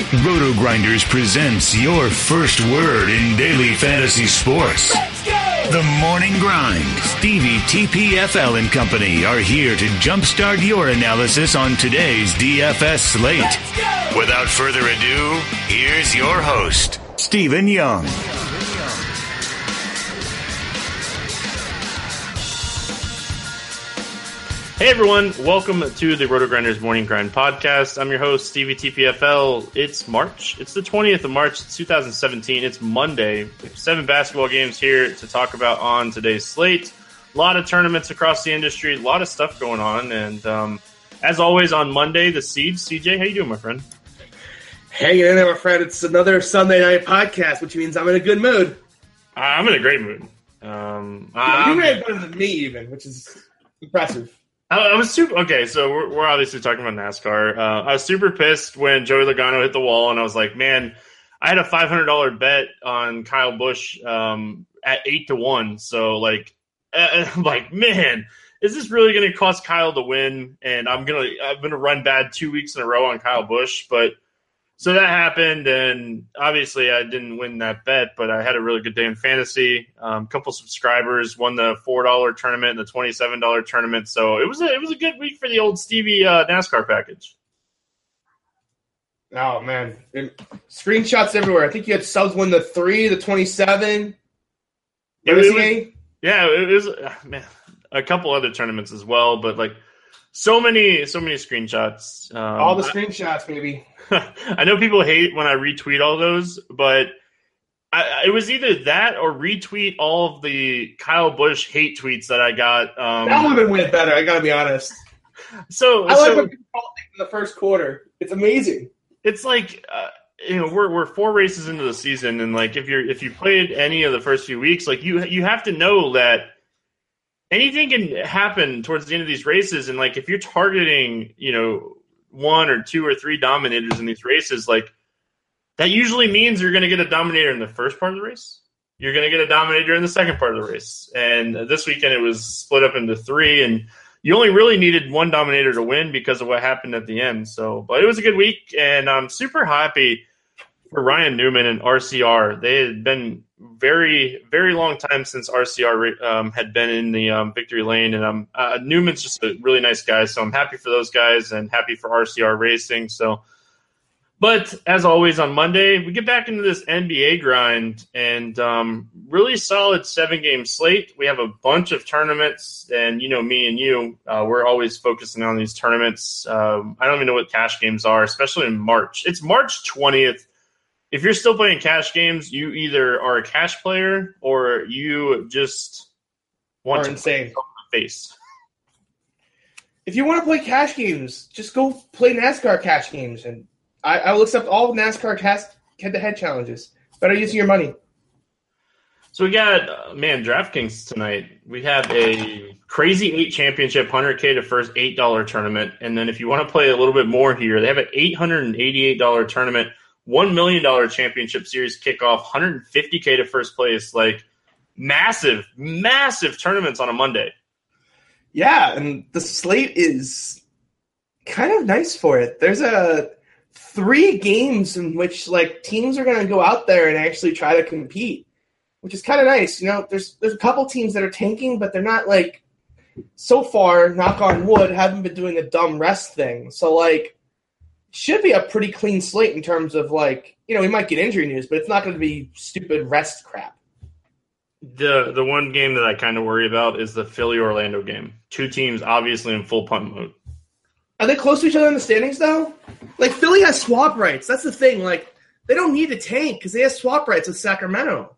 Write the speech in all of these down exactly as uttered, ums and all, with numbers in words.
Roto Grinders presents your first word in daily fantasy sports. Let's go! The Morning Grind. Stevie, T P F L and company are here to jumpstart your analysis on today's D F S slate. Let's go! Without further ado, here's your host, Stephen Young. Hey everyone, welcome to the Roto Grinders Morning Grind podcast. I'm your host, Stevie T P F L. It's March. It's the twentieth of March, two thousand seventeen. It's Monday. We have seven basketball games here to talk about on today's slate. A lot of tournaments across the industry, a lot of stuff going on. And um, as always on Monday, the Seeds. C J, how you doing, my friend? Hanging in there, my friend. It's another Sunday night podcast, which means I'm in a good mood. I'm in a great mood. Um, Yeah, you I'm- ran better than me, even, which is impressive. I, I was super okay. So we're, we're obviously talking about NASCAR. Uh, I was super pissed when Joey Logano hit the wall, and I was like, "Man, I had a five hundred dollar bet on Kyle Busch um, at eight to one." So like, uh, I'm like, man, is this really going to cost Kyle to win? And I'm gonna I'm gonna run bad two weeks in a row on Kyle Busch, but. So that happened, and obviously I didn't win that bet, but I had a really good day in fantasy. A um, couple subscribers won the four dollar tournament and the twenty-seven dollar tournament, so it was a, it was a good week for the old Stevie uh, NASCAR package. Oh, man. And screenshots everywhere. I think you had subs win the three, the twenty-seven. It was- W C A? Yeah, it was uh, man, a couple other tournaments as well, but like so many so many screenshots. Um, All the screenshots, baby. I know people hate when I retweet all those, but I, it was either that or retweet all of the Kyle Busch hate tweets that I got. Um, That would have been way better, I gotta be honest. so I like so what people call it in the first quarter. It's amazing. it's like uh, you know we're we're four races into the season, and like if you're if you played any of the first few weeks, like you you have to know that anything can happen towards the end of these races, and like if you're targeting you know. one or two or three dominators in these races, like that usually means you're going to get a dominator in the first part of the race. You're going to get a dominator in the second part of the race. And this weekend it was split up into three, and you only really needed one dominator to win because of what happened at the end. So, but it was a good week, and I'm super happy for Ryan Newman and R C R. They had been very, very long time since R C R um, had been in the um, victory lane, and um, uh, Newman's just a really nice guy, so I'm happy for those guys and happy for R C R Racing. So, but as always on Monday, we get back into this N B A grind and um, really solid seven-game slate. We have a bunch of tournaments, and you know me and you, uh, we're always focusing on these tournaments. Um, I don't even know what cash games are, especially in March. It's March twentieth. If you're still playing cash games, you either are a cash player or you just want Are to insane. play the face. If you want to play cash games, just go play NASCAR cash games. And I, I will accept all NASCAR cash head-to-head challenges. Better using your money. So we got, uh, man, DraftKings tonight. We have a crazy eight championship, one hundred K to first eight dollar tournament. And then if you want to play a little bit more here, they have an eight hundred eighty-eight dollars tournament, one million dollars championship series kickoff, one hundred fifty K to first place. Like massive, massive tournaments on a Monday. Yeah, and the slate is kind of nice for it. There's a three games in which like teams are going to go out there and actually try to compete, which is kind of nice. You know, there's there's a couple teams that are tanking, but they're not like so far, knock on wood, haven't been doing a dumb rest thing. So like should be a pretty clean slate in terms of like, you know, we might get injury news, but it's not going to be stupid rest crap. The the one game that I kind of worry about is the Philly-Orlando game. Two teams obviously in full punt mode. Are they close to each other in the standings, though? Like, Philly has swap rights. That's the thing. Like, they don't need to tank because they have swap rights with Sacramento.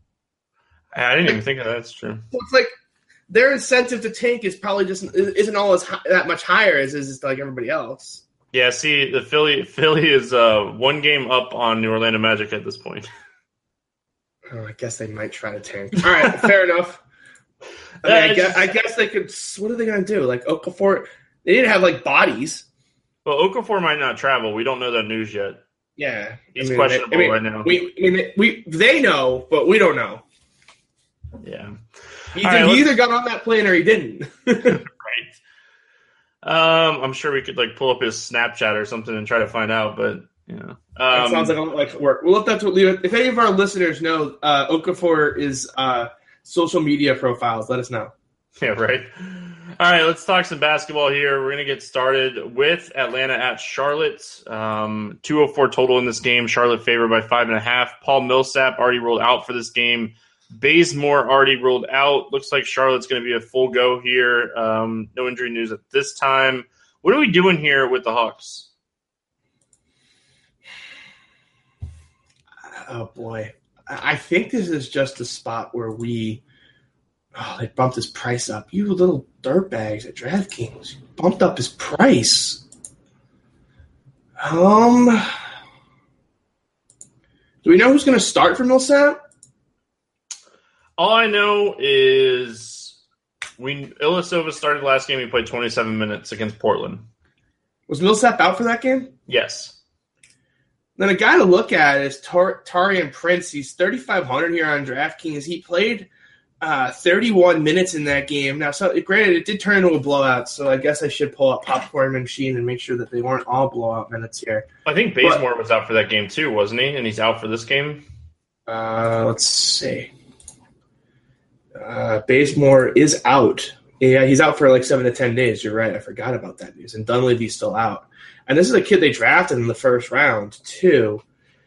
I didn't even think of that. That's true. So it's like their incentive to tank is probably just isn't all as high, that much higher as is like everybody else. Yeah, see, the Philly Philly is uh, one game up on the Orlando Magic at this point. Oh, I guess they might try to tank. All right, fair enough. I, mean, I, guess, I guess they could. What are they going to do? Like Okafor, they didn't have like bodies. Well, Okafor might not travel. We don't know that news yet. Yeah, He's I mean, questionable I mean, right now. We, I mean, we they know, but we don't know. Yeah, Either, right, he either got on that plane or he didn't. right. Um, I'm sure we could like pull up his Snapchat or something and try to find out, but Yeah. Um, that sounds like a lot like work. Well, if that's what leave it. If any of our listeners know uh, Okafor is uh, social media profiles, let us know. Yeah, right. All right, let's talk some basketball here. We're going to get started with Atlanta at Charlotte. Um, two oh four total in this game. Charlotte favored by five and a half. Paul Millsap already ruled out for this game. Bazemore already ruled out. Looks like Charlotte's going to be a full go here. Um, no injury news at this time. What are we doing here with the Hawks? Oh, boy. I think this is just a spot where we oh, they bumped his price up. You little dirtbags at DraftKings. You bumped up his price. Um, do we know who's going to start for Millsap? All I know is we Ilyasova started last game. He played twenty-seven minutes against Portland. Was Millsap out for that game? Yes. Then a guy to look at is Tar- Taurean Prince. He's thirty-five hundred here on DraftKings. He played uh, thirty-one minutes in that game. Now, so granted, it did turn into a blowout, so I guess I should pull up Popcorn Machine and make sure that they weren't all blowout minutes here. I think Bazemore but, was out for that game too, wasn't he? And he's out for this game? Uh, let's see. Uh, Bazemore is out. Yeah, he's out for like seven to ten days. You're right. I forgot about that news. And Dunleavy's still out. And this is a kid they drafted in the first round, too.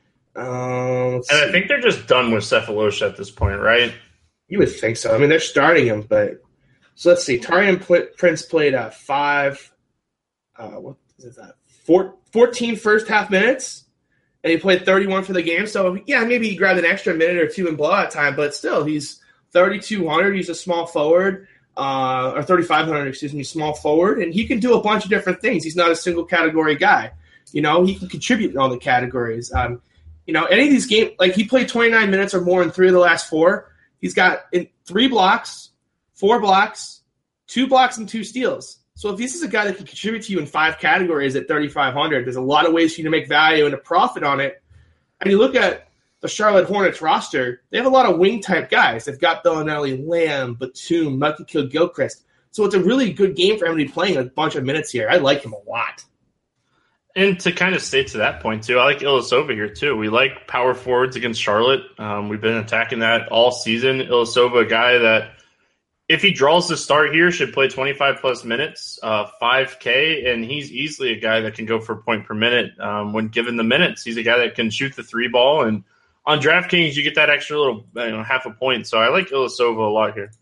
Um, and I think they're just done with Cephalosha at this point, right? You would think so. I mean, they're starting him, but so let's see. Taurean Prince played uh, five, uh, what is that? Four, fourteen first half minutes, and he played thirty-one for the game. So yeah, maybe he grabbed an extra minute or two in blowout time, but still, he's thirty-two hundred. He's a small forward, uh, or thirty-five hundred, excuse me, small forward, and he can do a bunch of different things. He's not a single category guy. You know, he can contribute in all the categories. Um, you know, any of these games, like he played twenty-nine minutes or more in three of the last four. He's got in three blocks, four blocks, two blocks, and two steals. So if this is a guy that can contribute to you in five categories at thirty-five hundred, there's a lot of ways for you to make value and a profit on it. And you look at the Charlotte Hornets roster, they have a lot of wing-type guys. They've got Bellinelli, Lamb, Batum, Michael Kidd-Gilchrist. So it's a really good game for him to be playing a bunch of minutes here. I like him a lot. And to kind of stay to that point, too, I like Ilyasova here, too. We like power forwards against Charlotte. Um, we've been attacking that all season. Ilyasova, a guy that, if he draws the start here, should play twenty-five plus minutes, uh, five K, and he's easily a guy that can go for a point per minute um, when given the minutes. He's a guy that can shoot the three ball, and on DraftKings, you get that extra little, you know, half a point. So I like Ilyasova a lot here.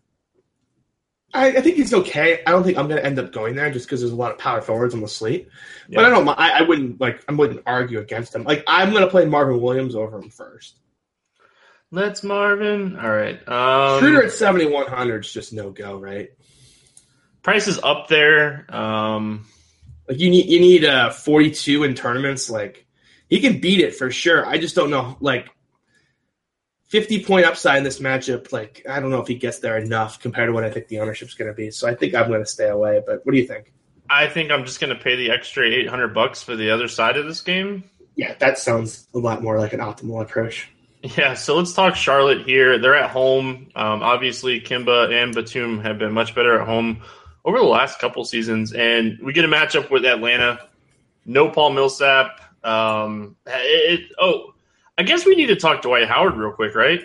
I, I think he's okay. I don't think I'm going to end up going there just because there's a lot of power forwards on the slate. Yeah. But I don't. I, I wouldn't like. I wouldn't argue against him. Like I'm going to play Marvin Williams over him first. Let's Marvin. All right. Um, Schroeder at seventy-one hundred is just no go, right? Price is up there. Um, like you need you need uh, forty-two in tournaments. Like he can beat it for sure. I just don't know. Like fifty point upside in this matchup. Like I don't know if he gets there enough compared to what I think the ownership's going to be. So I think I'm going to stay away. But what do you think? I think I'm just going to pay the extra eight hundred bucks for the other side of this game. Yeah, that sounds a lot more like an optimal approach. Yeah, so let's talk Charlotte here. They're at home. Um, obviously, Kimba and Batum have been much better at home over the last couple seasons. And we get a matchup with Atlanta. No Paul Millsap. Um, it, it, oh, I guess we need to talk Dwight Howard real quick, right?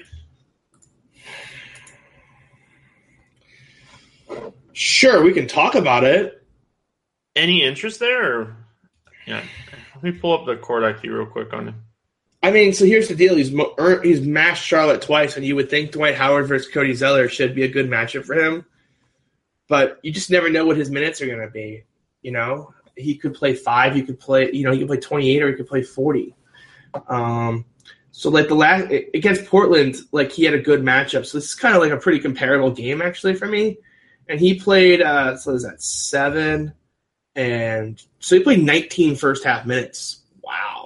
Sure, we can talk about it. Any interest there? Or, yeah, let me pull up the court I Q real quick on it. I mean, so here's the deal. He's he's mashed Charlotte twice, and you would think Dwight Howard versus Cody Zeller should be a good matchup for him. But you just never know what his minutes are going to be. You know, he could play five. He could play, you know, he could play twenty-eight, or he could play forty. Um, so like the last against Portland, like he had a good matchup. So this is kind of like a pretty comparable game actually for me. And he played, uh, so is that seven, and so he played nineteen first half minutes. Wow.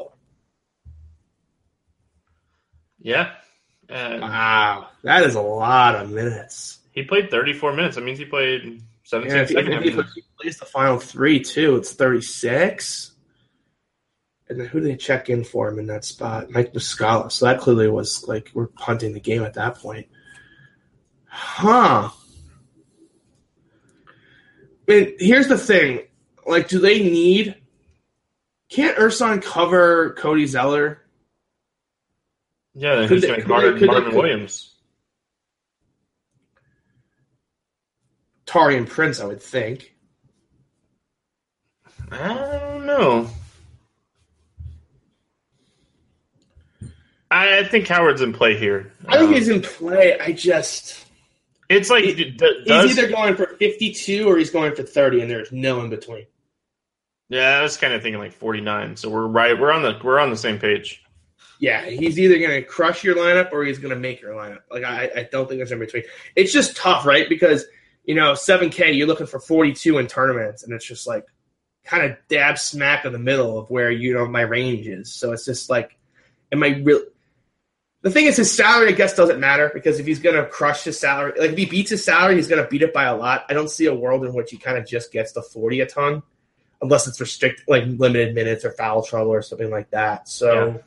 Yeah. And wow. That is a lot of minutes. He played thirty-four minutes. That means he played seventeen yeah, if, second if, if, if he plays the final three, too, it's thirty-six. And then who did they check in for him in that spot? Mike Muscala. So that clearly was like we're punting the game at that point. Huh. I mean, here's the thing. Like, do they need Can't Urson cover Cody Zeller? Yeah, then Could who's they- going to could guard they- could they- Marvin could- Williams? Tarian Prince, I would think. I don't know. I think Howard's in play here. I think Um, he's in play. I just It's like he- d- d- does, he's either going for fifty-two or he's going for thirty, and there's no in between. yeah. I was kind of thinking like forty-nine. So we're right. We're on the we're on the same page. Yeah, he's either going to crush your lineup or he's going to make your lineup. Like I, I don't think there's in between. It's just tough, right? Because you know, seven K, you're looking for forty-two in tournaments, and it's just like kind of dab smack in the middle of where you know my range is. So it's just like, am I real? The thing is, his salary, I guess, doesn't matter because if he's going to crush his salary, like if he beats his salary, he's going to beat it by a lot. I don't see a world in which he kind of just gets to forty a ton, unless it's restrict like limited minutes or foul trouble or something like that. So,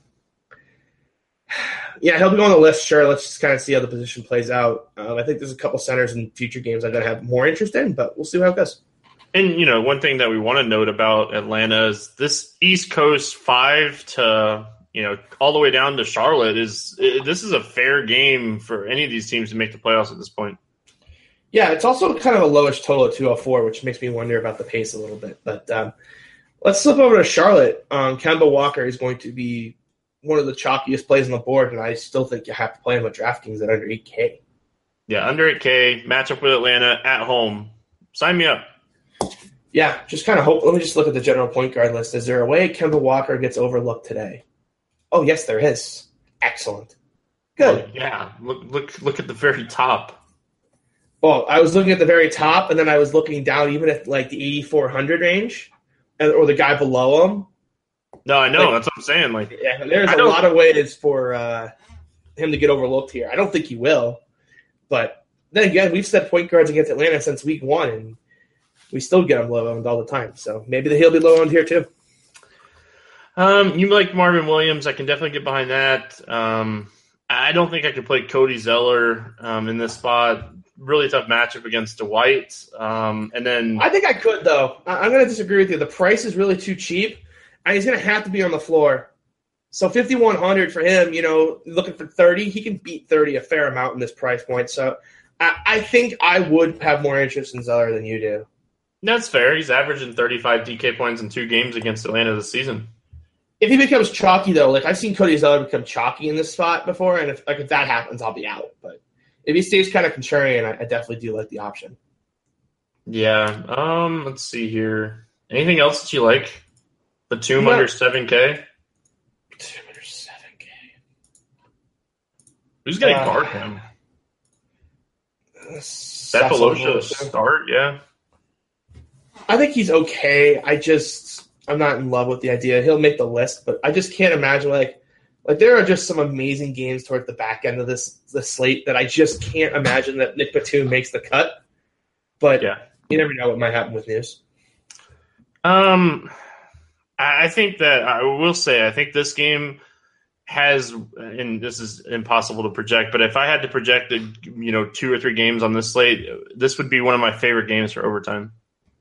yeah, yeah he'll be on the list. Sure, let's just kind of see how the position plays out. Um, I think there's a couple centers in future games I'm going to have more interest in, but we'll see how it goes. And you know, one thing that we want to note about Atlanta is this East Coast five to you know all the way down to Charlotte is this is a fair game for any of these teams to make the playoffs at this point. Yeah, it's also kind of a lowish total at two oh four, which makes me wonder about the pace a little bit. But um, let's flip over to Charlotte. Um, Kemba Walker is going to be one of the chalkiest plays on the board, and I still think you have to play him at DraftKings at under eight K. Yeah, under eight K, matchup with Atlanta at home. Sign me up. Yeah, just kind of hope. Let me just look at the general point guard list. Is there a way Kemba Walker gets overlooked today? Oh, yes, there is. Excellent. Good. Oh, yeah, look look look at the very top. Well, I was looking at the very top, and then I was looking down even at like the eighty-four hundred range, and, or the guy below him. No, I know. Like, that's what I'm saying. Like, yeah, there's I a don't- lot of ways for uh, him to get overlooked here. I don't think he will, but then again, we've set point guards against Atlanta since week one, and we still get them low owned all the time. So maybe he'll be low owned here too. Um, you like Marvin Williams? I can definitely get behind that. Um, I don't think I could play Cody Zeller um, in this spot. Really tough matchup against Dwight. Um, and then I think I could though. I- I'm going to disagree with you. The price is really too cheap, and he's going to have to be on the floor. So fifty-one hundred for him, you know, looking for thirty, he can beat thirty a fair amount in this price point. So I, I think I would have more interest in Zeller than you do. that's fair. He's averaging thirty-five D K points in two games against Atlanta this season. If he becomes chalky though, like I've seen Cody Zeller become chalky in this spot before, and if like if that happens, I'll be out. But if he stays kind of contrarian, I, I definitely do like the option. Yeah. Um. Let's see here. Anything else that you like? Batum No. under seven K. seven K. Who's going to Uh, guard him? Seth Cephalosha start? Yeah. I think he's okay. I just I'm not in love with the idea. He'll make the list, but I just can't imagine like like there are just some amazing games towards the back end of this the slate that I just can't imagine that Nick Batum makes the cut. But Yeah. you never know what might happen with news. Um, I I think that I will say I think this game has, and this is impossible to project, but if I had to project, a, you know, two or three games on this slate, this would be one of my favorite games for overtime.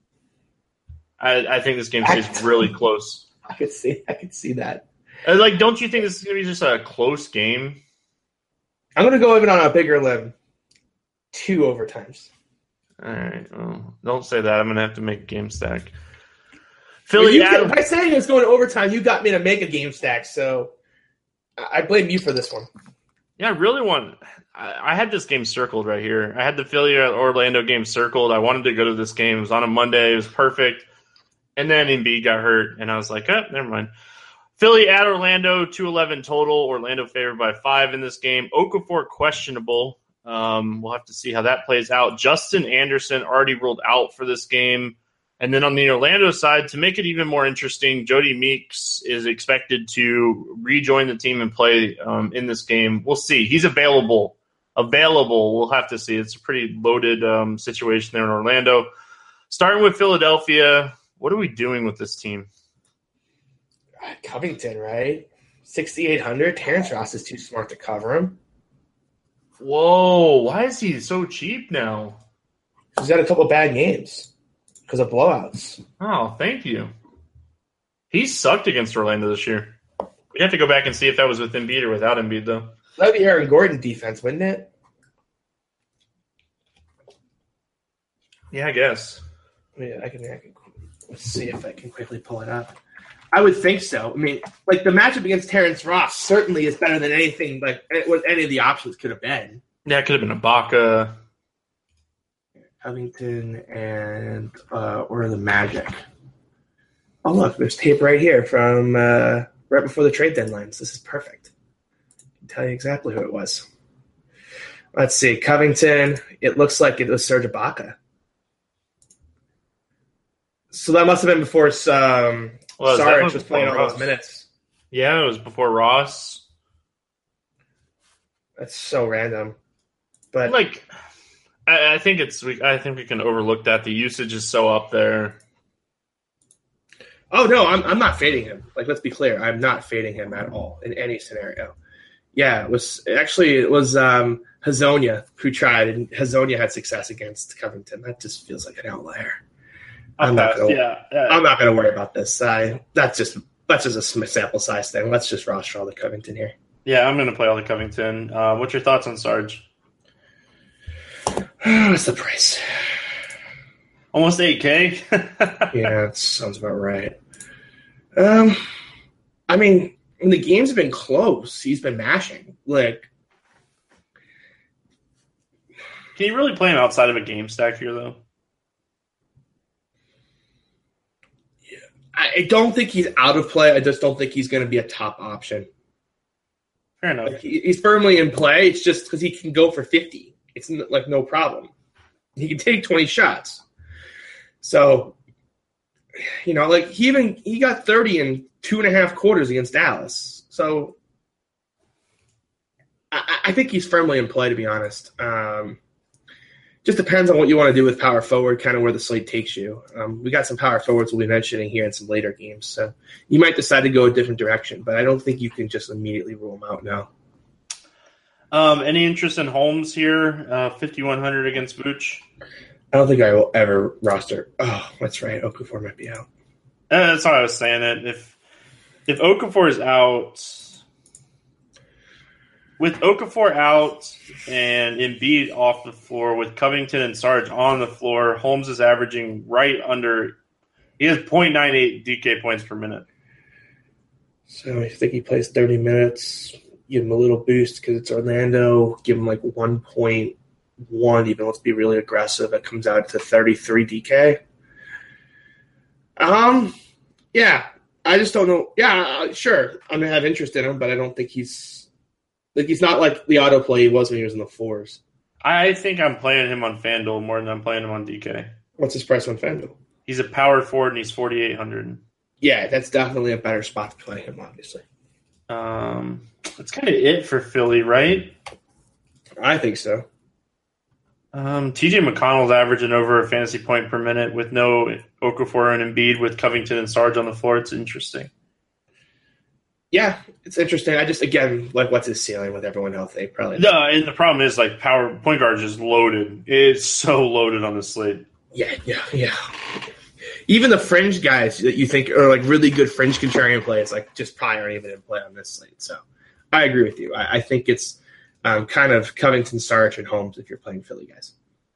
I, I think this game stays really close. I could see I could see that. Uh, Like, don't you think this is going to be just a close game? I'm gonna go even on a bigger limb. Two overtimes. All right, well, don't say that. I'm going to have to make a game stack. Well, Philly, you Adam- by saying it's going to overtime, you got me to make a game stack, so I I blame you for this one. Yeah, I really want. I, I had this game circled right here. I had the Philly Orlando game circled. I wanted to go to this game. It was on a Monday. It was perfect. And then Embiid got hurt, and I was like, oh, never mind. Philly at Orlando, two eleven total. Orlando favored by five in this game. Okafor questionable. Um, we'll have to see how that plays out. Justin Anderson already ruled out for this game. And then on the Orlando side, to make it even more interesting, Jody Meeks is expected to rejoin the team and play um, in this game. We'll see. He's available. Available. We'll have to see. It's a pretty loaded um, situation there in Orlando. Starting with Philadelphia, what are we doing with this team? Covington, right? sixty-eight hundred. Terrence Ross is too smart to cover him. Whoa, why is he so cheap now? He's had a couple bad games because of blowouts. Oh, thank you. He sucked against Orlando this year. We have to go back and see if that was with Embiid or without Embiid, though. That would be Aaron Gordon defense, wouldn't it? Yeah, I guess. Yeah, I can, I can. Let's see if I can quickly pull it up. I would think so. I mean, like the matchup against Terrence Ross certainly is better than anything like what any of the options could have been. Yeah, it could have been Ibaka. Covington and uh, or the Magic. Oh look, there's tape right here from uh, right before the trade deadlines. This is perfect. I can tell you exactly who it was. Let's see, Covington. It looks like it was Serge Ibaka. So that must have been before um, well, Sarge was playing all Ross. those minutes. Yeah, it was before Ross. That's so random. But like, I, I think it's. We, I think we can overlook that. The usage is so up there. Oh no, I'm I'm not fading him. Like, let's be clear, I'm not fading him at all in any scenario. Yeah, it was actually it was um, Hazonia who tried, and Hazonia had success against Covington. That just feels like an outlier. I'm not gonna. Yeah, yeah. I'm not gonna worry about this. I that's just that's just a sample size thing. Let's just roster all the Covington here. Yeah, I'm gonna play all the Covington. Uh, what's your thoughts on Sarge? What's the price? Almost eight K. Yeah, that sounds about right. Um, I mean, when the games have been close, he's been mashing. Like, can you really play him outside of a game stack here, though? I don't think he's out of play. I just don't think he's going to be a top option. Fair enough. Like, he, he's firmly in play. It's just because he can go for fifty. It's like no problem. He can take twenty shots. So, you know, like he even he got thirty in two and a half quarters against Dallas. So, I, I think he's firmly in play, to be honest. Um, Just depends on what you want to do with power forward, kind of where the slate takes you. Um, we got some power forwards we'll be mentioning here in some later games, so you might decide to go a different direction, but I don't think you can just immediately rule them out now. Um, any interest in Holmes here? Uh, fifty-one hundred against Vooch? I don't think I will ever roster. Oh, that's right. Okafor might be out. Uh, that's what I was saying. It if if Okafor is out. With Okafor out and Embiid off the floor, with Covington and Sarge on the floor, Holmes is averaging right under – he has point nine eight D K points per minute. So I think he plays thirty minutes, give him a little boost because it's Orlando, give him like one point one, even let's be really aggressive. It comes out to thirty-three D K. Um, yeah, I just don't know. Yeah, sure, I'm going to have interest in him, but I don't think he's – Like, he's not like the autoplay he was when he was in the fours. I think I'm playing him on FanDuel more than I'm playing him on D K. What's his price on FanDuel? He's a power forward, and he's forty-eight hundred. Yeah, that's definitely a better spot to play him, obviously. Um, that's kind of it for Philly, right? I think so. Um, T J McConnell's averaging over a fantasy point per minute with no Okafor and Embiid, with Covington and Sarge on the floor. It's interesting. Yeah, it's interesting. I just, again, like, what's his ceiling with everyone healthy? Probably. No, and the problem is, like, power point guard is just loaded. It's so loaded on the slate. Yeah, yeah, yeah. Even the fringe guys that you think are, like, really good fringe contrarian plays, like, just probably aren't even in play on this slate. So I agree with you. I, I think it's um, kind of Covington, Sarge, and Holmes if you're playing Philly guys.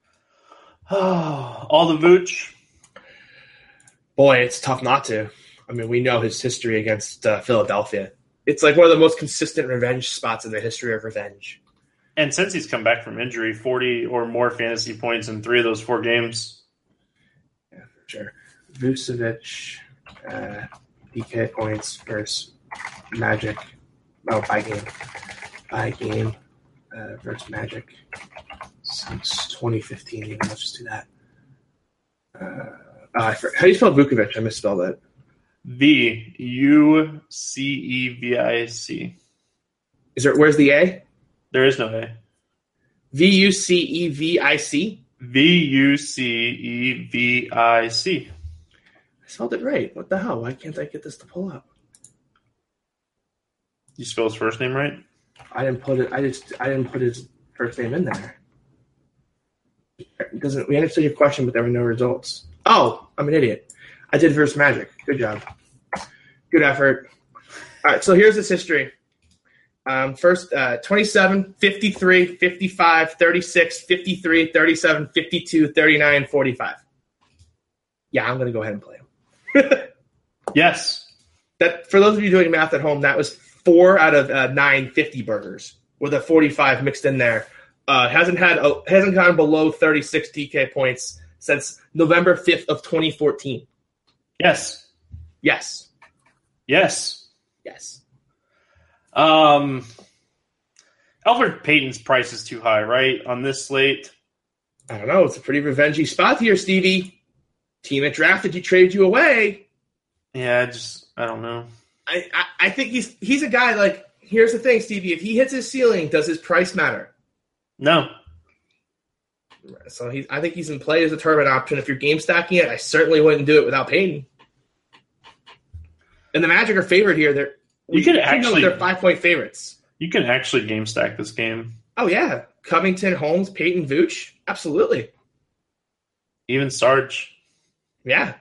All the Vooch. Boy, it's tough not to. I mean, we know his history against uh, Philadelphia. It's like one of the most consistent revenge spots in the history of revenge. And since he's come back from injury, forty or more fantasy points in three of those four games. Yeah, for sure. Vucevic, uh, D K points versus Magic. Oh, by game. By game uh, versus Magic. Since twenty fifteen, even. Let's just do that. Uh, uh, how do you spell Vucevic? I misspelled it. V U C E V I C. Is there? Where's the A? There is no A. V U C E V I C. V U C E V I C. I spelled it right. What the hell? Why can't I get this to pull up? You spell his first name right? I didn't put it. I just. I didn't put his first name in there. It doesn't. We answered your question, but there were no results. Oh, I'm an idiot. I did versus Magic. Good job. Good effort. All right, so here's his history. Um, first, uh, twenty-seven, fifty-three, fifty-five, thirty-six, fifty-three, thirty-seven, fifty-two, thirty-nine, forty-five. Yeah, I'm going to go ahead and play him. Yes. That for those of you doing math at home, that was four out of uh, nine fifty burgers with a forty-five mixed in there. Uh, hasn't had a, hasn't gone below thirty-six T K points since November fifth of twenty fourteen. Yes. Yes. Yes. Yes. Um, Elfrid Payton's price is too high, right, on this slate? I don't know. It's a pretty revengey spot here, Stevie. Team that drafted you traded you away. Yeah, I just I don't know. I, I, I think he's he's a guy like. Here's the thing, Stevie. If he hits his ceiling, does his price matter? No. So he, I think he's in play as a tournament option. If you're game stacking it, I certainly wouldn't do it without Payton. And the Magic are favored here. They're you can actually they're five point favorites. You can actually game stack this game. Oh yeah, Covington, Holmes, Payton, Vooch, absolutely. Even Sarge. Yeah.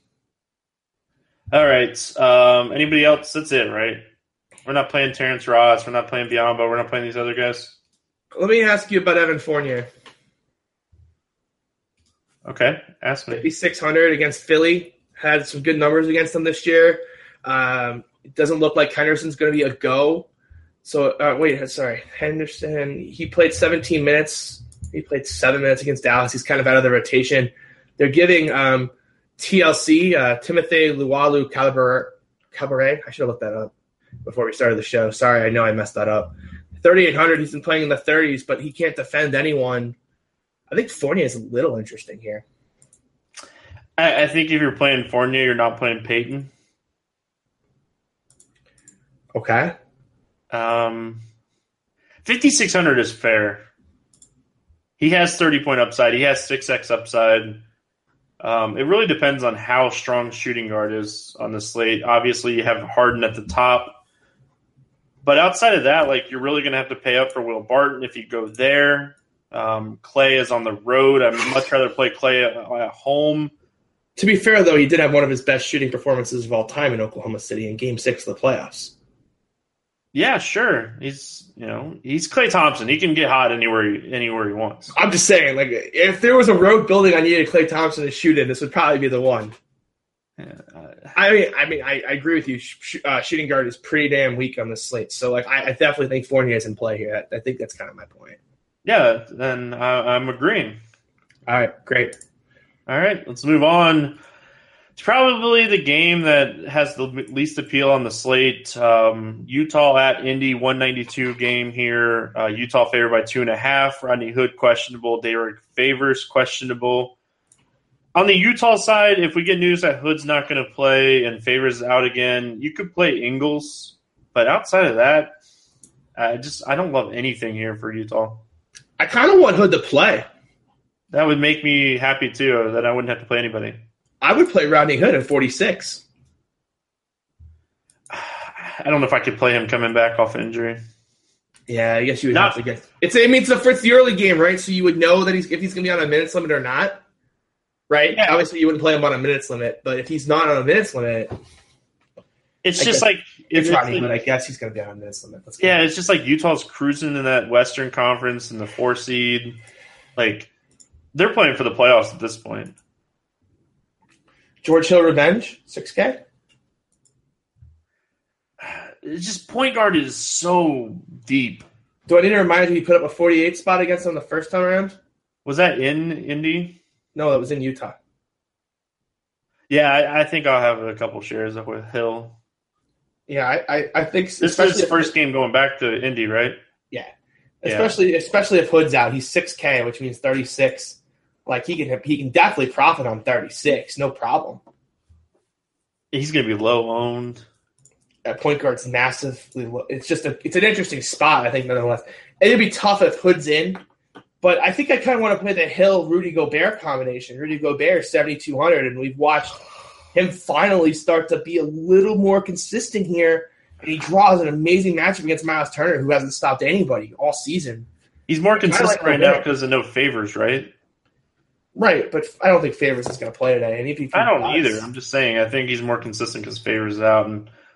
All right. Um, anybody else? That's it, right? We're not playing Terrence Ross. We're not playing Biombo. We're not playing these other guys. Let me ask you about Evan Fournier. Okay, ask me. fifty-six hundred against Philly. Had some good numbers against them this year. Um, it doesn't look like Henderson's going to be a go. So, uh, wait, sorry. Henderson, he played seventeen minutes. He played seven minutes against Dallas. He's kind of out of the rotation. They're giving um, T L C, uh, Timothy Luwalu Cabaret. I should have looked that up before we started the show. Sorry, I know I messed that up. thirty-eight hundred, he's been playing in the thirties, but he can't defend anyone. I think Fournier is a little interesting here. I, I think if you're playing Fournier, you're not playing Payton. Okay. Um, fifty-six hundred is fair. He has thirty-point upside. He has six X upside. Um, it really depends on how strong shooting guard is on the slate. Obviously, you have Harden at the top. But outside of that, like you're really going to have to pay up for Will Barton if you go there. Um, Clay is on the road. I'd much rather play Clay at, at home. To be fair, though, he did have one of his best shooting performances of all time in Oklahoma City in Game Six of the playoffs. Yeah, sure. He's you know he's Klay Thompson. He can get hot anywhere he, anywhere he wants. I'm just saying, like if there was a road building I needed Klay Thompson to shoot in, this would probably be the one. Yeah, uh, I mean, I mean, I, I agree with you. Sh- uh, shooting guard is pretty damn weak on this slate, so like I, I definitely think Fournier is in play here. I, I think that's kind of my point. Yeah, then I, I'm agreeing. All right, great. All right, let's move on. It's probably the game that has the least appeal on the slate. Um, Utah at Indy, one ninety-two game here. Uh, Utah favored by two and a half. Rodney Hood questionable. Derek Favors questionable. On the Utah side, if we get news that Hood's not going to play and Favors is out again, you could play Ingles. But outside of that, I just I don't love anything here for Utah. I kind of want Hood to play. That would make me happy too. That I wouldn't have to play anybody. I would play Rodney Hood at forty-six. I don't know if I could play him coming back off injury. Yeah, I guess you would Not, have to get. It's I mean it's the first the early game, right? So you would know that he's if he's going to be on a minutes limit or not, right? Yeah. Obviously, you wouldn't play him on a minutes limit, but if he's not on a minutes limit, it's I just guess like it's if Rodney it's Hood. like, I guess he's going to be on a minutes limit. Let's go. yeah, it's just like Utah's cruising in that Western Conference and the four seed. Like they're playing for the playoffs at this point. George Hill revenge, six K. It's just point guard is so deep. Do I need to remind you he put up a forty-eight spot against them the first time around? Was that in Indy? No, that was in Utah. Yeah, I, I think I'll have a couple shares up with Hill. Yeah, I, I, I think This is his first game going back to Indy, right? Yeah, especially yeah. especially if Hood's out, he's six K, which means thirty-six. Like he can he can definitely profit on thirty-six, no problem. He's going to be low owned. At point guard's massively low. It's just a it's an interesting spot, I think, nonetheless. It'd be tough if Hood's in, but I think I kind of want to play the Hill Rudy Gobert combination. Rudy Gobert seventy-two hundred, and we've watched him finally start to be a little more consistent here, and he draws an amazing matchup against Miles Turner, who hasn't stopped anybody all season. He's more consistent like right now because of no Favors, right? Right, but I don't think Favors is going to play today. And if he I don't does, either. I'm just saying I think he's more consistent because Favors is out, and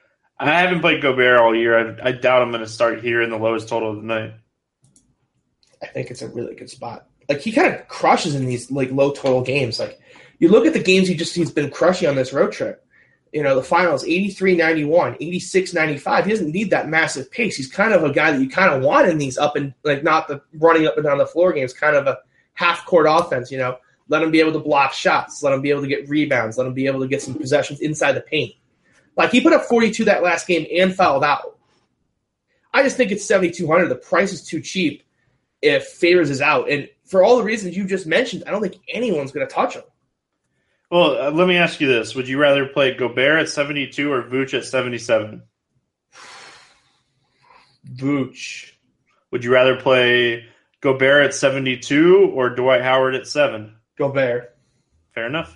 I haven't played Gobert all year. I, I doubt I'm going to start here in the lowest total of the night. I think it's a really good spot. Like, he kind of crushes in these like low total games. Like, you look at the games he just he's been crushing on this road trip. You know, the finals, eighty-three ninety-one, eighty-six ninety-five. He doesn't need that massive pace. He's kind of a guy that you kind of want in these up and, like, not the running up and down the floor games, kind of a half-court offense, you know. Let him be able to block shots. Let him be able to get rebounds. Let him be able to get some possessions inside the paint. Like, he put up forty-two that last game and fouled out. I just think it's seventy-two hundred. The price is too cheap if Favors is out. And for all the reasons you just mentioned, I don't think anyone's going to touch him. Well, uh, let me ask you this. Would you rather play Gobert at seventy-two or Vooch at seventy-seven? Vooch. Would you rather play Gobert at seventy-two or Dwight Howard at seven? Gobert. Fair enough.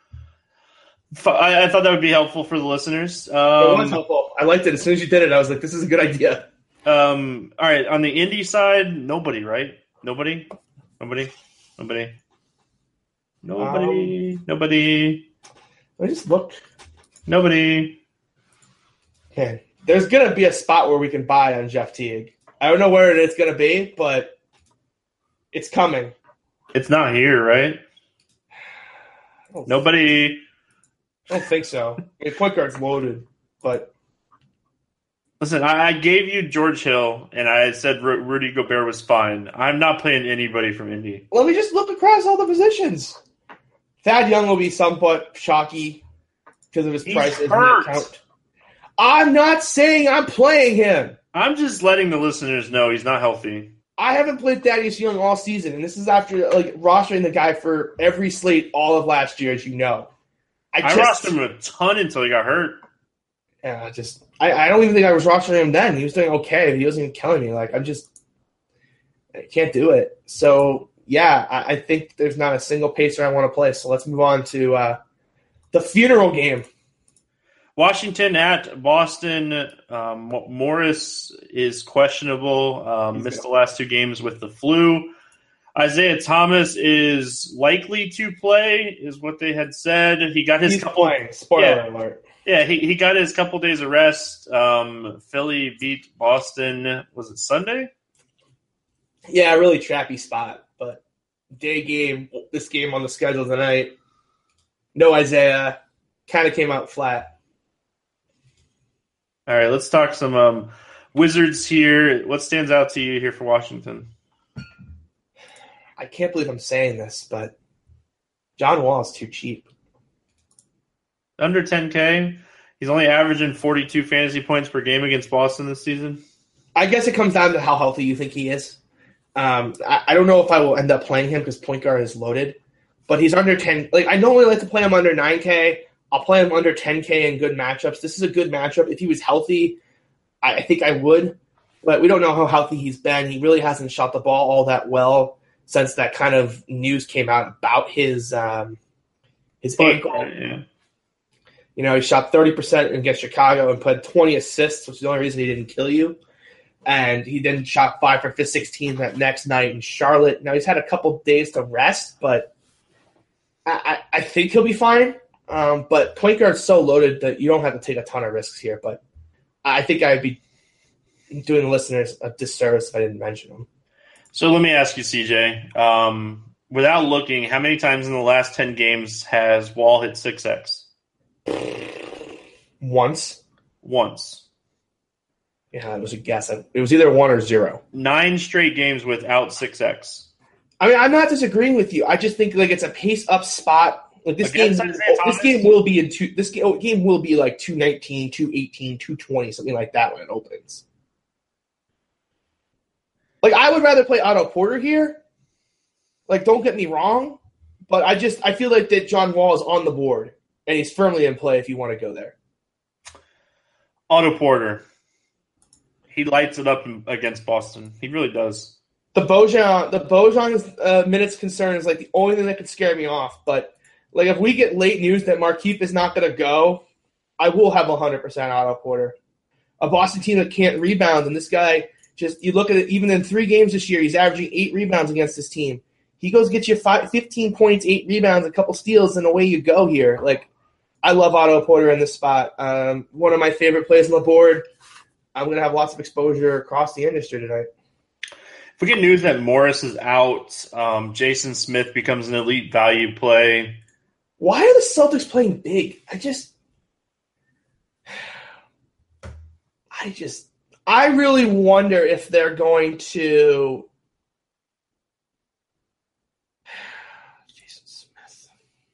I, I thought that would be helpful for the listeners. Um, it was helpful. I liked it. As soon as you did it, I was like, this is a good idea. Um, all right, on the Indy side, nobody, right? Nobody? Nobody? Nobody? Nobody? Um, nobody? I just looked. Nobody? Okay. There's going to be a spot where we can buy on Jeff Teague. I don't know where it's going to be, but it's coming. It's not here, right? I Nobody? I don't think so. I mean, point guard's loaded, but... Listen, I, I gave you George Hill, and I said Ru- Rudy Gobert was fine. I'm not playing anybody from Indy. Let me just look across all the positions. Thad Young will be somewhat shocky because of his He's price. hurt. Account. I'm not saying I'm playing him. I'm just letting the listeners know he's not healthy. I haven't played Thaddeus Young all season, and this is after like rostering the guy for every slate all of last year, as you know. I, I just, rostered him a ton until he got hurt. Yeah, just I, I don't even think I was rostering him then. He was doing okay. He wasn't even killing me. Like I'm just I can't do it. So yeah, I, I think there's not a single pacer I want to play. So let's move on to uh, the funeral game. Washington at Boston. Um, Morris is questionable. Um, missed the last two games with the flu. Isaiah Thomas is likely to play, is what they had said. He got his He's couple. Playing. Spoiler yeah, alert. Yeah, he, he got his couple days of rest. Um, Philly beat Boston. Was it Sunday? Yeah, really trappy spot, but day game. This game on the schedule tonight. No Isaiah. Kind of came out flat. All right, let's talk some um, Wizards here. What stands out to you here for Washington? I can't believe I'm saying this, but John Wall is too cheap. Under ten K. He's only averaging forty-two fantasy points per game against Boston this season. I guess it comes down to how healthy you think he is. Um, I, I don't know if I will end up playing him because point guard is loaded, but he's under ten. Like I normally like to play him under nine K. I'll play him under ten K in good matchups. This is a good matchup. If he was healthy, I, I think I would, but we don't know how healthy he's been. He really hasn't shot the ball all that well since that kind of news came out about his um, his ankle. Yeah. You know, he shot thirty percent against Chicago and put twenty assists, which is the only reason he didn't kill you. And he then shot five for sixteen that next night in Charlotte. Now, he's had a couple days to rest, but I, I, I think he'll be fine. Um, but point guard's so loaded that you don't have to take a ton of risks here. But I think I'd be doing the listeners a disservice if I didn't mention him. So let me ask you, C J. Um, without looking, how many times in the last ten games has Wall hit six X? Once. Once. Yeah, it was a guess. It was either one or zero. Nine straight games without six X. I mean, I'm not disagreeing with you. I just think like it's a pace up spot. Like this game, Against Isaiah this Thomas? game will be in two. This game, game will be like two nineteen, two eighteen, two twenty, something like that when it opens. Like I would rather play Otto Porter here. Like, don't get me wrong, but I just I feel like that John Wall is on the board and he's firmly in play if you want to go there. Otto Porter. He lights it up against Boston. He really does. The Bojan, the Bojan uh, minutes concern is like the only thing that could scare me off. But like if we get late news that Markieff is not going to go, I will have one hundred percent Otto Porter. A Boston team that can't rebound, and this guy just you look at it. Even in three games this year, he's averaging eight rebounds against this team. He goes get you five, fifteen points, eight rebounds, a couple steals, and away you go here. Like I love Otto Porter in this spot. Um, one of my favorite plays on the board. I'm going to have lots of exposure across the industry tonight. If we get news that Morris is out, um, Jason Smith becomes an elite value play. Why are the Celtics playing big? I just, I just, I really wonder if they're going to. Jason Smith.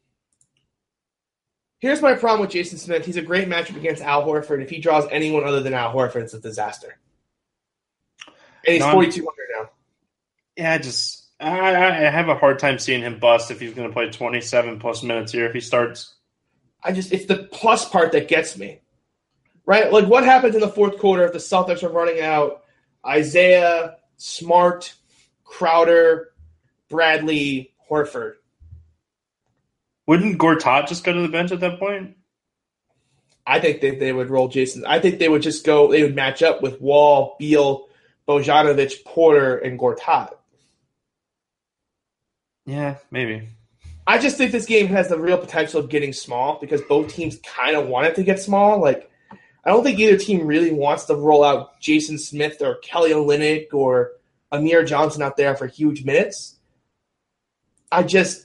Here's my problem with Jason Smith. He's a great matchup against Al Horford. If he draws anyone other than Al Horford, it's a disaster. And he's forty-two hundred now. Yeah, just I, I have a hard time seeing him bust if he's going to play twenty-seven plus minutes here if he starts. I just it's the plus part that gets me, right? Like what happens in the fourth quarter if the Celtics are running out Isaiah, Smart, Crowder, Bradley, Horford? Wouldn't Gortat just go to the bench at that point? I think they they would roll Jason. I think they would just go. They would match up with Wall, Beal, Bogdanovic, Porter, and Gortat. Yeah, maybe. I just think this game has the real potential of getting small because both teams kind of want it to get small. Like, I don't think either team really wants to roll out Jason Smith or Kelly Olynyk or Amir Johnson out there for huge minutes. I just,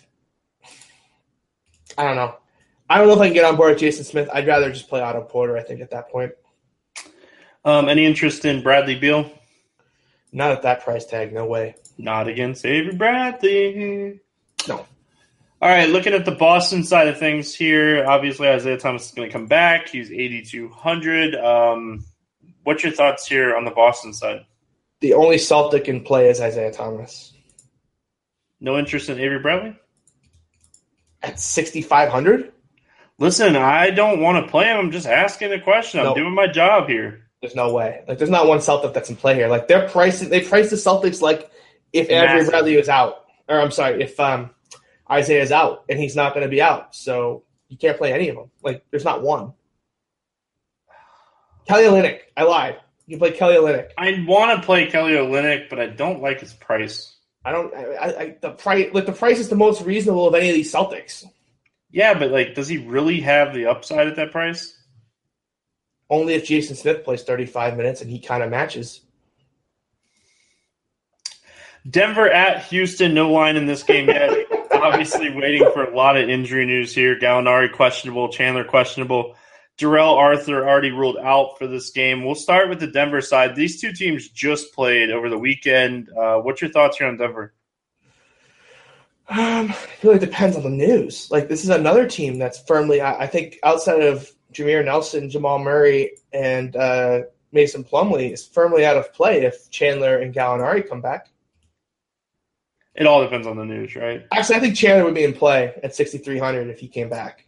I don't know. I don't know if I can get on board with Jason Smith. I'd rather just play Otto Porter, I think, at that point. Um, any interest in Bradley Beal? Not at that price tag. No way. Not against Avery Bradley. No. All right, looking at the Boston side of things here, obviously Isaiah Thomas is going to come back. He's eighty-two hundred. Um, what's your thoughts here on the Boston side? The only Celtic in play is Isaiah Thomas. No interest in Avery Bradley? At sixty-five hundred? Listen, I don't want to play him. I'm just asking a question. I'm Nope. doing my job here. There's no way. Like, there's not one Celtic that's in play here. Like, they're pricing. They priced the Celtics like if Avery Massive. Bradley was out, or I'm sorry, if um, Isaiah's out, and he's not going to be out, so you can't play any of them. Like, there's not one. Kelly Olynyk. I lied. You can play Kelly Olynyk. I want to play Kelly Olynyk, but I don't like his price. I don't. I, I, the price. Like the price is the most reasonable of any of these Celtics. Yeah, but like, does he really have the upside at that price? Only if Jason Smith plays thirty-five minutes and he kind of matches. Denver at Houston, no line in this game yet. Obviously waiting for a lot of injury news here. Gallinari questionable, Chandler questionable. Darrell Arthur already ruled out for this game. We'll start with the Denver side. These two teams just played over the weekend. Uh, what's your thoughts here on Denver? Um, it really depends on the news. Like, this is another team that's firmly, I, I think, outside of Jameer Nelson, Jamal Murray, and uh, Mason Plumlee, is firmly out of play if Chandler and Gallinari come back. It all depends on the news, right? Actually, I think Chandler would be in play at sixty-three hundred if he came back.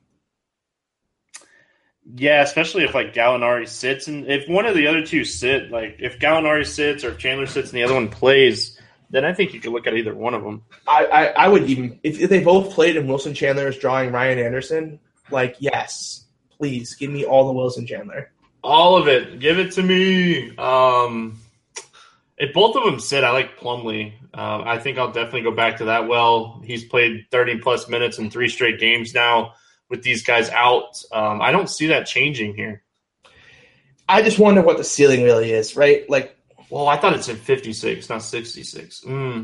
Yeah, especially if like Gallinari sits, and if one of the other two sit, like if Gallinari sits or if Chandler sits and the other one plays, then I think you could look at either one of them. I, I, I would even if, if they both played and Wilson Chandler is drawing Ryan Anderson, like yes, please give me all the Wilson Chandler. All of it, give it to me. Um, if both of them sit, I like Plumlee. Um, I think I'll definitely go back to that. Well, he's played thirty plus minutes in three straight games now. With these guys out, um, I don't see that changing here. I just wonder what the ceiling really is, right? Like, well, I thought it said fifty-six, not sixty-six. Mm.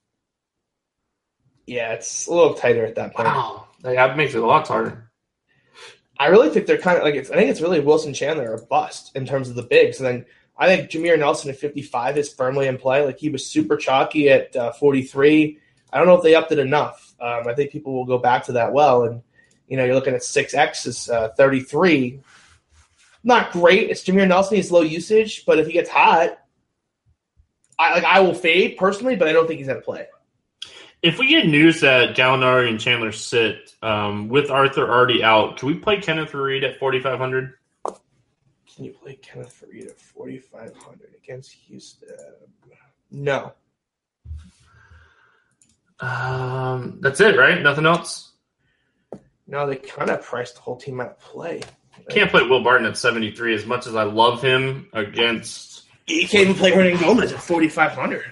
Yeah, it's a little tighter at that point. Wow, that makes it a lot harder. I really think they're kind of like, it's, I think it's really Wilson Chandler or bust in terms of the bigs. And then I think Jameer Nelson at fifty-five is firmly in play. Like, he was super chalky at uh, forty-three. I don't know if they upped it enough. Um, I think people will go back to that well. And, you know, you're looking at six X is uh, thirty-three. Not great. It's Jameer Nelson. He's low usage, but if he gets hot, I like I will fade personally, but I don't think he's going to play. If we get news that Gallinari and Chandler sit um, with Arthur already out, can we play Kenneth Reed at forty-five hundred? Can you play Kenneth Reed at forty-five hundred against Houston? No. Um, that's it, right? Nothing else? No, they kind of priced the whole team out of play. Can't play Will Barton at seventy-three as much as I love him against. You can't even play Hernan Gomez at forty-five hundred.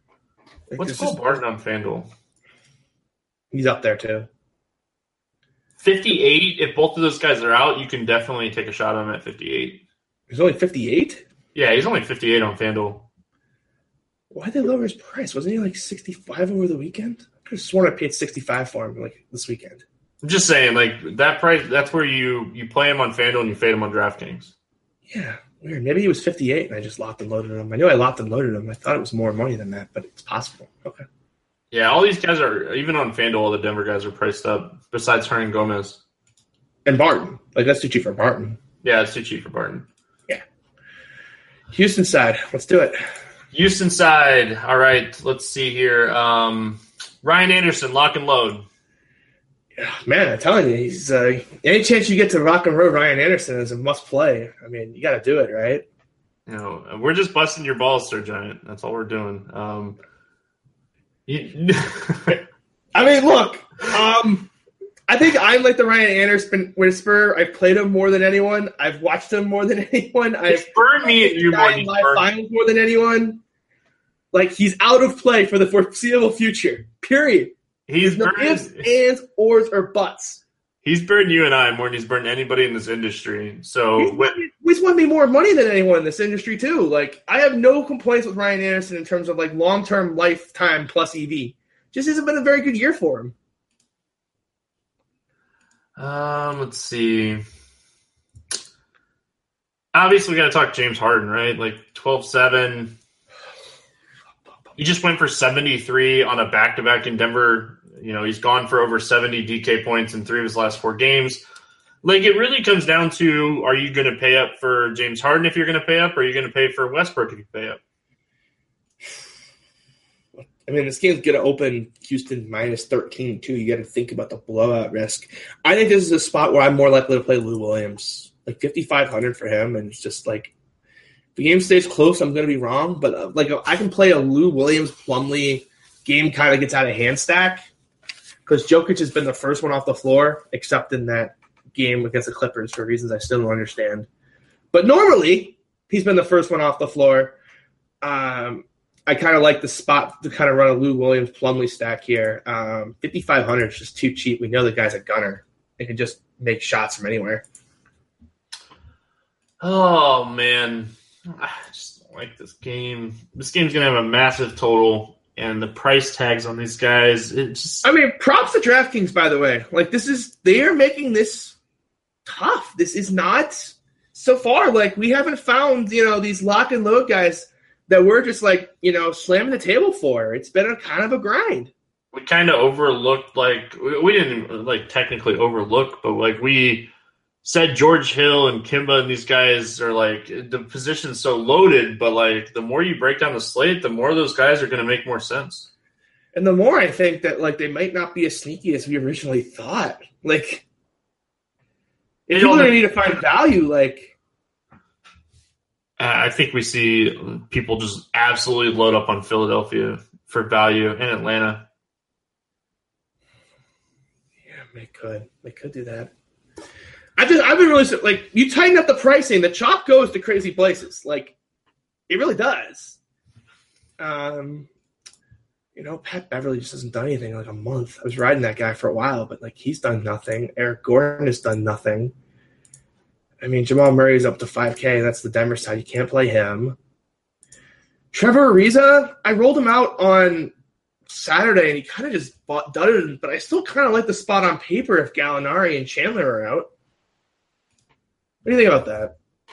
What's Will Barton on FanDuel? He's up there too. fifty-eight, if both of those guys are out, you can definitely take a shot on him at fifty-eight. He's only fifty-eight? Yeah, he's only fifty-eight on FanDuel. Why'd they lower his price? Wasn't he like sixty-five over the weekend? I could have sworn I paid sixty-five for him like this weekend. I'm just saying, like, that price, that's where you, you play him on FanDuel and you fade him on DraftKings. Yeah, weird. Maybe he was fifty-eight and I just locked and loaded him. I knew I locked and loaded him. I thought it was more money than that, but it's possible. Okay. Yeah, all these guys are, even on FanDuel, all the Denver guys are priced up, besides Hernan Gomez. And Barton. Like, that's too cheap for Barton. Yeah, it's too cheap for Barton. Yeah. Houston side. Let's do it. Houston side. All right, let's see here. Um, Ryan Anderson, lock and load. Man, I'm telling you, he's uh, any chance you get to rock and roll Ryan Anderson is a must play. I mean, you got to do it, right? You know, we're just busting your balls, Sir Giant. That's all we're doing. Um, you... I mean, look, um, I think I'm like the Ryan Anderson whisperer. I've played him more than anyone. I've watched him more than anyone. I've burned me and you more than live finals more than anyone. Like, he's out of play for the foreseeable future. Period. He's no burned ifs, ands, ors, or buts. He's burned you and I more than he's burned anybody in this industry. So he's, when, he's won me more money than anyone in this industry too. Like, I have no complaints with Ryan Anderson in terms of like long term lifetime plus E V. Just hasn't been a very good year for him. Um, let's see. Obviously, we got to talk James Harden, right? Like twelve seven. He just went for seventy-three on a back-to-back in Denver. You know, he's gone for over seventy D K points in three of his last four games. Like, it really comes down to, are you going to pay up for James Harden if you're going to pay up, or are you going to pay for Westbrook if you pay up? I mean, this game's going to open Houston minus thirteen, too. You got to think about the blowout risk. I think this is a spot where I'm more likely to play Lou Williams. Like, fifty-five hundred for him, and it's just like, if the game stays close, I'm going to be wrong. But, uh, like, I can play a Lou Williams, Plumlee game kind of gets out of hand stack. Because Jokic has been the first one off the floor, except in that game against the Clippers for reasons I still don't understand. But normally, he's been the first one off the floor. Um, I kind of like the spot to kind of run a Lou Williams Plumlee stack here. Um, fifty-five hundred is just too cheap. We know the guy's a gunner. He can just make shots from anywhere. Oh, man. I just don't like this game. This game's going to have a massive total. And the price tags on these guys, it just... I mean, props to DraftKings, by the way. Like, this is... They are making this tough. This is not... So far, like, we haven't found, you know, these lock and load guys that we're just, like, you know, slamming the table for. It's been a kind of a grind. We kind of overlooked, like... We didn't, like, technically overlook, but, like, we said George Hill and Kimba and these guys are, like, the position's so loaded, but, like, the more you break down the slate, the more those guys are going to make more sense. And the more I think that, like, they might not be as sneaky as we originally thought. Like, if people need to find value, like... I think we see people just absolutely load up on Philadelphia for value and Atlanta. Yeah, they could. They could do that. I just, I've been really, like, you tighten up the pricing, the chalk goes to crazy places. Like, it really does. Um, you know, Pat Beverly just hasn't done anything in like a month. I was riding that guy for a while, but, like, he's done nothing. Eric Gordon has done nothing. I mean, Jamal Murray's up to five K. That's the Denver side. You can't play him. Trevor Ariza, I rolled him out on Saturday, and he kind of just bought, dudded, but I still kind of like the spot on paper if Gallinari and Chandler are out. What do you think about that?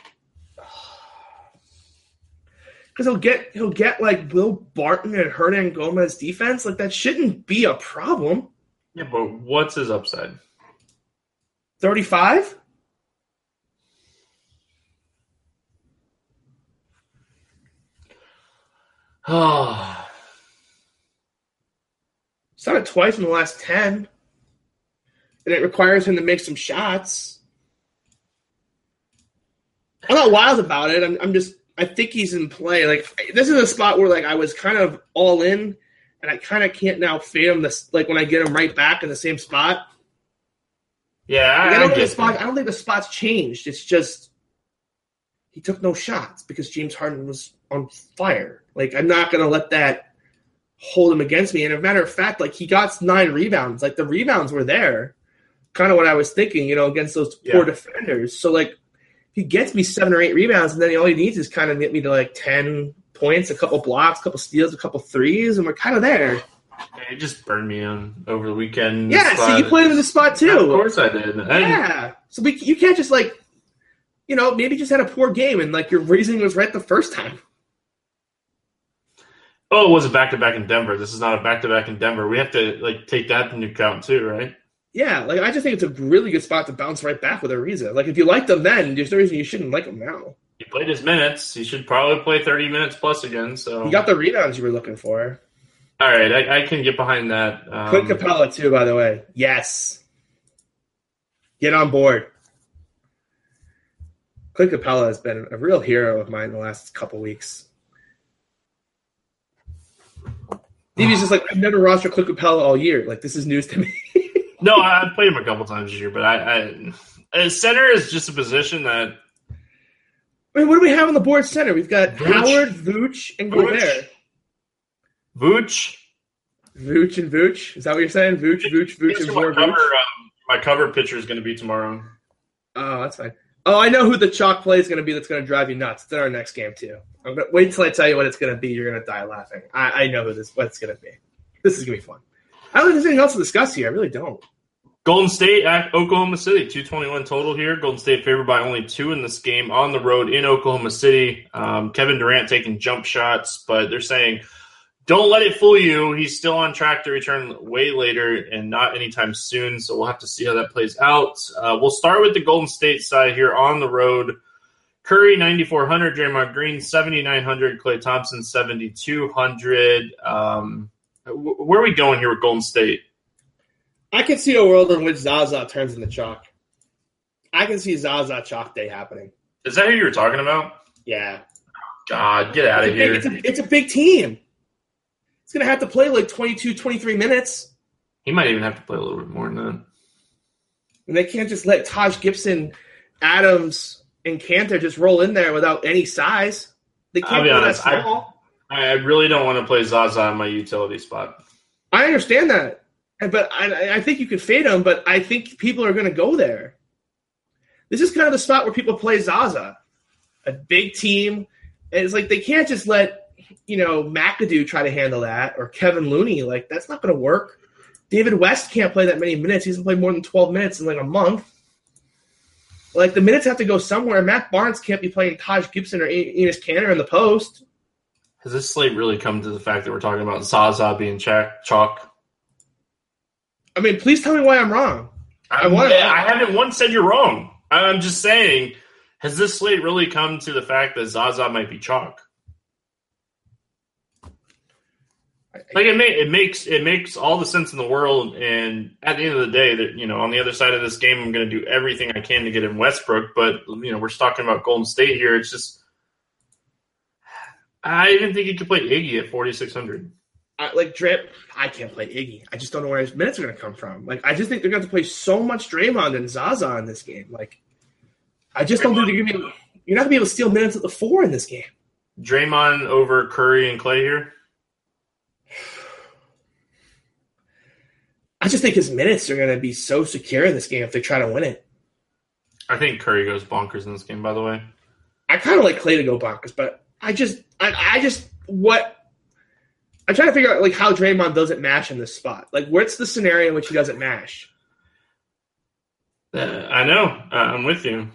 Because he'll get he'll get like Will Barton and Hernan Gomez defense. Like, that shouldn't be a problem. Yeah, but what's his upside? thirty-five? Oh. He's done it twice in the last ten. And it requires him to make some shots. I'm not wild about it. I'm, I'm just, I think he's in play. Like, this is a spot where, like, I was kind of all in, and I kind of can't now fade him this, like, when I get him right back in the same spot. Yeah, I, like, I don't I think the get spot. I don't think the spot's changed. It's just he took no shots because James Harden was on fire. Like, I'm not gonna let that hold him against me. And as a matter of fact, like, he got nine rebounds. Like, the rebounds were there. kind of what I was thinking, you know, against those poor yeah. defenders. So, like, he gets me seven or eight rebounds, and then all he needs is kind of get me to, like, ten points, a couple blocks, a couple steals, a couple threes, and we're kind of there. It just burned me on over the weekend. Yeah, so you played him in the spot, too. Of course I did. I yeah. So we, you can't just, like, you know, maybe just had a poor game, and, like, your reasoning was right the first time. Oh, it was a back-to-back in Denver. This is not a back-to-back in Denver. We have to, like, take that into account, too, right? Yeah, like, I just think it's a really good spot to bounce right back with Ariza. Like, if you liked him then, there's no reason you shouldn't like him now. He played his minutes. He should probably play thirty minutes plus again. So you got the rebounds you were looking for. All right, I, I can get behind that. Um, Clint Capella, too, by the way. Yes. Get on board. Clint Capella has been a real hero of mine the last couple weeks. Stevie's just like, I've never rostered Clint Capella all year. Like, this is news to me. No, I've played him a couple times this year, but I, I center is just a position that. I mean, what do we have on the board center? We've got Vooch. Howard, Vooch, and Gobert. Vooch. Vooch and Vooch. Is that what you're saying? Vooch, Vooch, Vooch, and more Vooch? Um, my cover pitcher is going to be tomorrow. Oh, that's fine. Oh, I know who the chalk play is going to be that's going to drive you nuts. It's in our next game, too. I'm gonna, wait until I tell you what it's going to be. You're going to die laughing. I, I know who this what it's going to be. This is going to be fun. I don't think there's anything else to discuss here. I really don't. Golden State at Oklahoma City, two twenty-one total here. Golden State favored by only two in this game on the road in Oklahoma City. Um, Kevin Durant taking jump shots, but they're saying don't let it fool you. He's still on track to return way later and not anytime soon, so we'll have to see how that plays out. Uh, we'll start with the Golden State side here on the road. Curry, ninety-four hundred. Draymond Green, seventy-nine hundred. Klay Thompson, seventy-two hundred. Um, where are we going here with Golden State? I can see a world in which Zaza turns into chalk. I can see Zaza chalk day happening. Is that who you were talking about? Yeah. God, get out of here. Big, it's, a, it's a big team. It's going to have to play like twenty-two, twenty-three minutes. He might even have to play a little bit more than that. And they can't just let Taj Gibson, Adams, and Kanter just roll in there without any size. They can't I'll be go honest, that small. I, I really don't want to play Zaza on my utility spot. I understand that. But I, I think you could fade him, but I think people are going to go there. This is kind of the spot where people play Zaza. A big team. And it's like they can't just let, you know, McAdoo try to handle that or Kevin Looney. Like, that's not going to work. David West can't play that many minutes. He hasn't played more than twelve minutes in like a month. Like, the minutes have to go somewhere. Matt Barnes can't be playing Taj Gibson or Enes Kanter in the post. Has this slate really come to the fact that we're talking about Zaza being ch- chalk? I mean, please tell me why I'm wrong. I, want I haven't once said you're wrong. I'm just saying, has this slate really come to the fact that Zaza might be chalk? Like it, may, it makes it makes all the sense in the world, and at the end of the day, that you know, on the other side of this game, I'm going to do everything I can to get in Westbrook. But you know, we're talking about Golden State here. It's just, I even think he could play Iggy at forty-six hundred. I, like Drip, I can't play Iggy. I just don't know where his minutes are going to come from. Like, I just think they're going to play so much Draymond and Zaza in this game. Like, I just don't think they're going to be. You're not going to be able to steal minutes at the four in this game. Draymond over Curry and Klay here. I just think his minutes are going to be so secure in this game if they try to win it. I think Curry goes bonkers in this game. By the way, I kind of like Klay to go bonkers, but I just, I, I just what. I'm trying to figure out like how Draymond doesn't mash in this spot. Like, what's the scenario in which he doesn't mash? Uh, I know. Uh, I'm with you.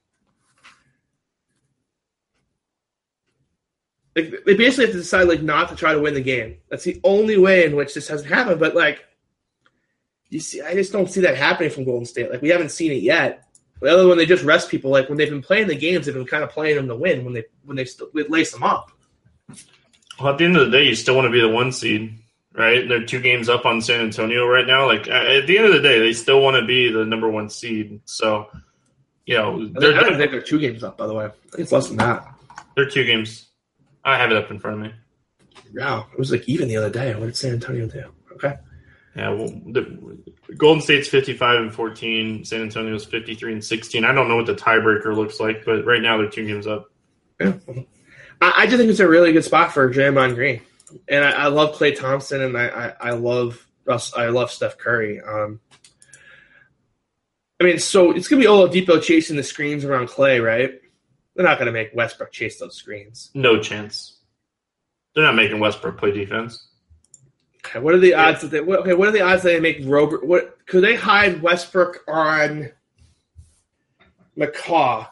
Like, they basically have to decide like not to try to win the game. That's the only way in which this hasn't happened. But like, you see, I just don't see that happening from Golden State. Like, we haven't seen it yet. The other one, they just rest people. Like when they've been playing the games, they've been kind of playing them to win when they when they st- lace them up. Well, at the end of the day, you still want to be the one seed, right? They're two games up on San Antonio right now. Like, at the end of the day, they still want to be the number one seed. So, you know, they're, I don't think they're two games up, by the way. I think it's less than that. They're two games. I have it up in front of me. Wow. It was like even the other day. What did San Antonio do? Okay. Yeah, well, the, Golden State's fifty-five and fourteen. San Antonio's fifty-three and sixteen. I don't know what the tiebreaker looks like, but right now they're two games up. Yeah. I, I just think it's a really good spot for Draymond Green. And I, I love Klay Thompson, and I, I, I love Russ, I love Steph Curry. Um, I mean, so it's going to be Oladipo chasing the screens around Clay, right? They're not going to make Westbrook chase those screens. No chance. They're not making Westbrook play defense. Okay, what are the odds that they? What, okay, what are the odds that they make Robert? What could they hide Westbrook on McCaw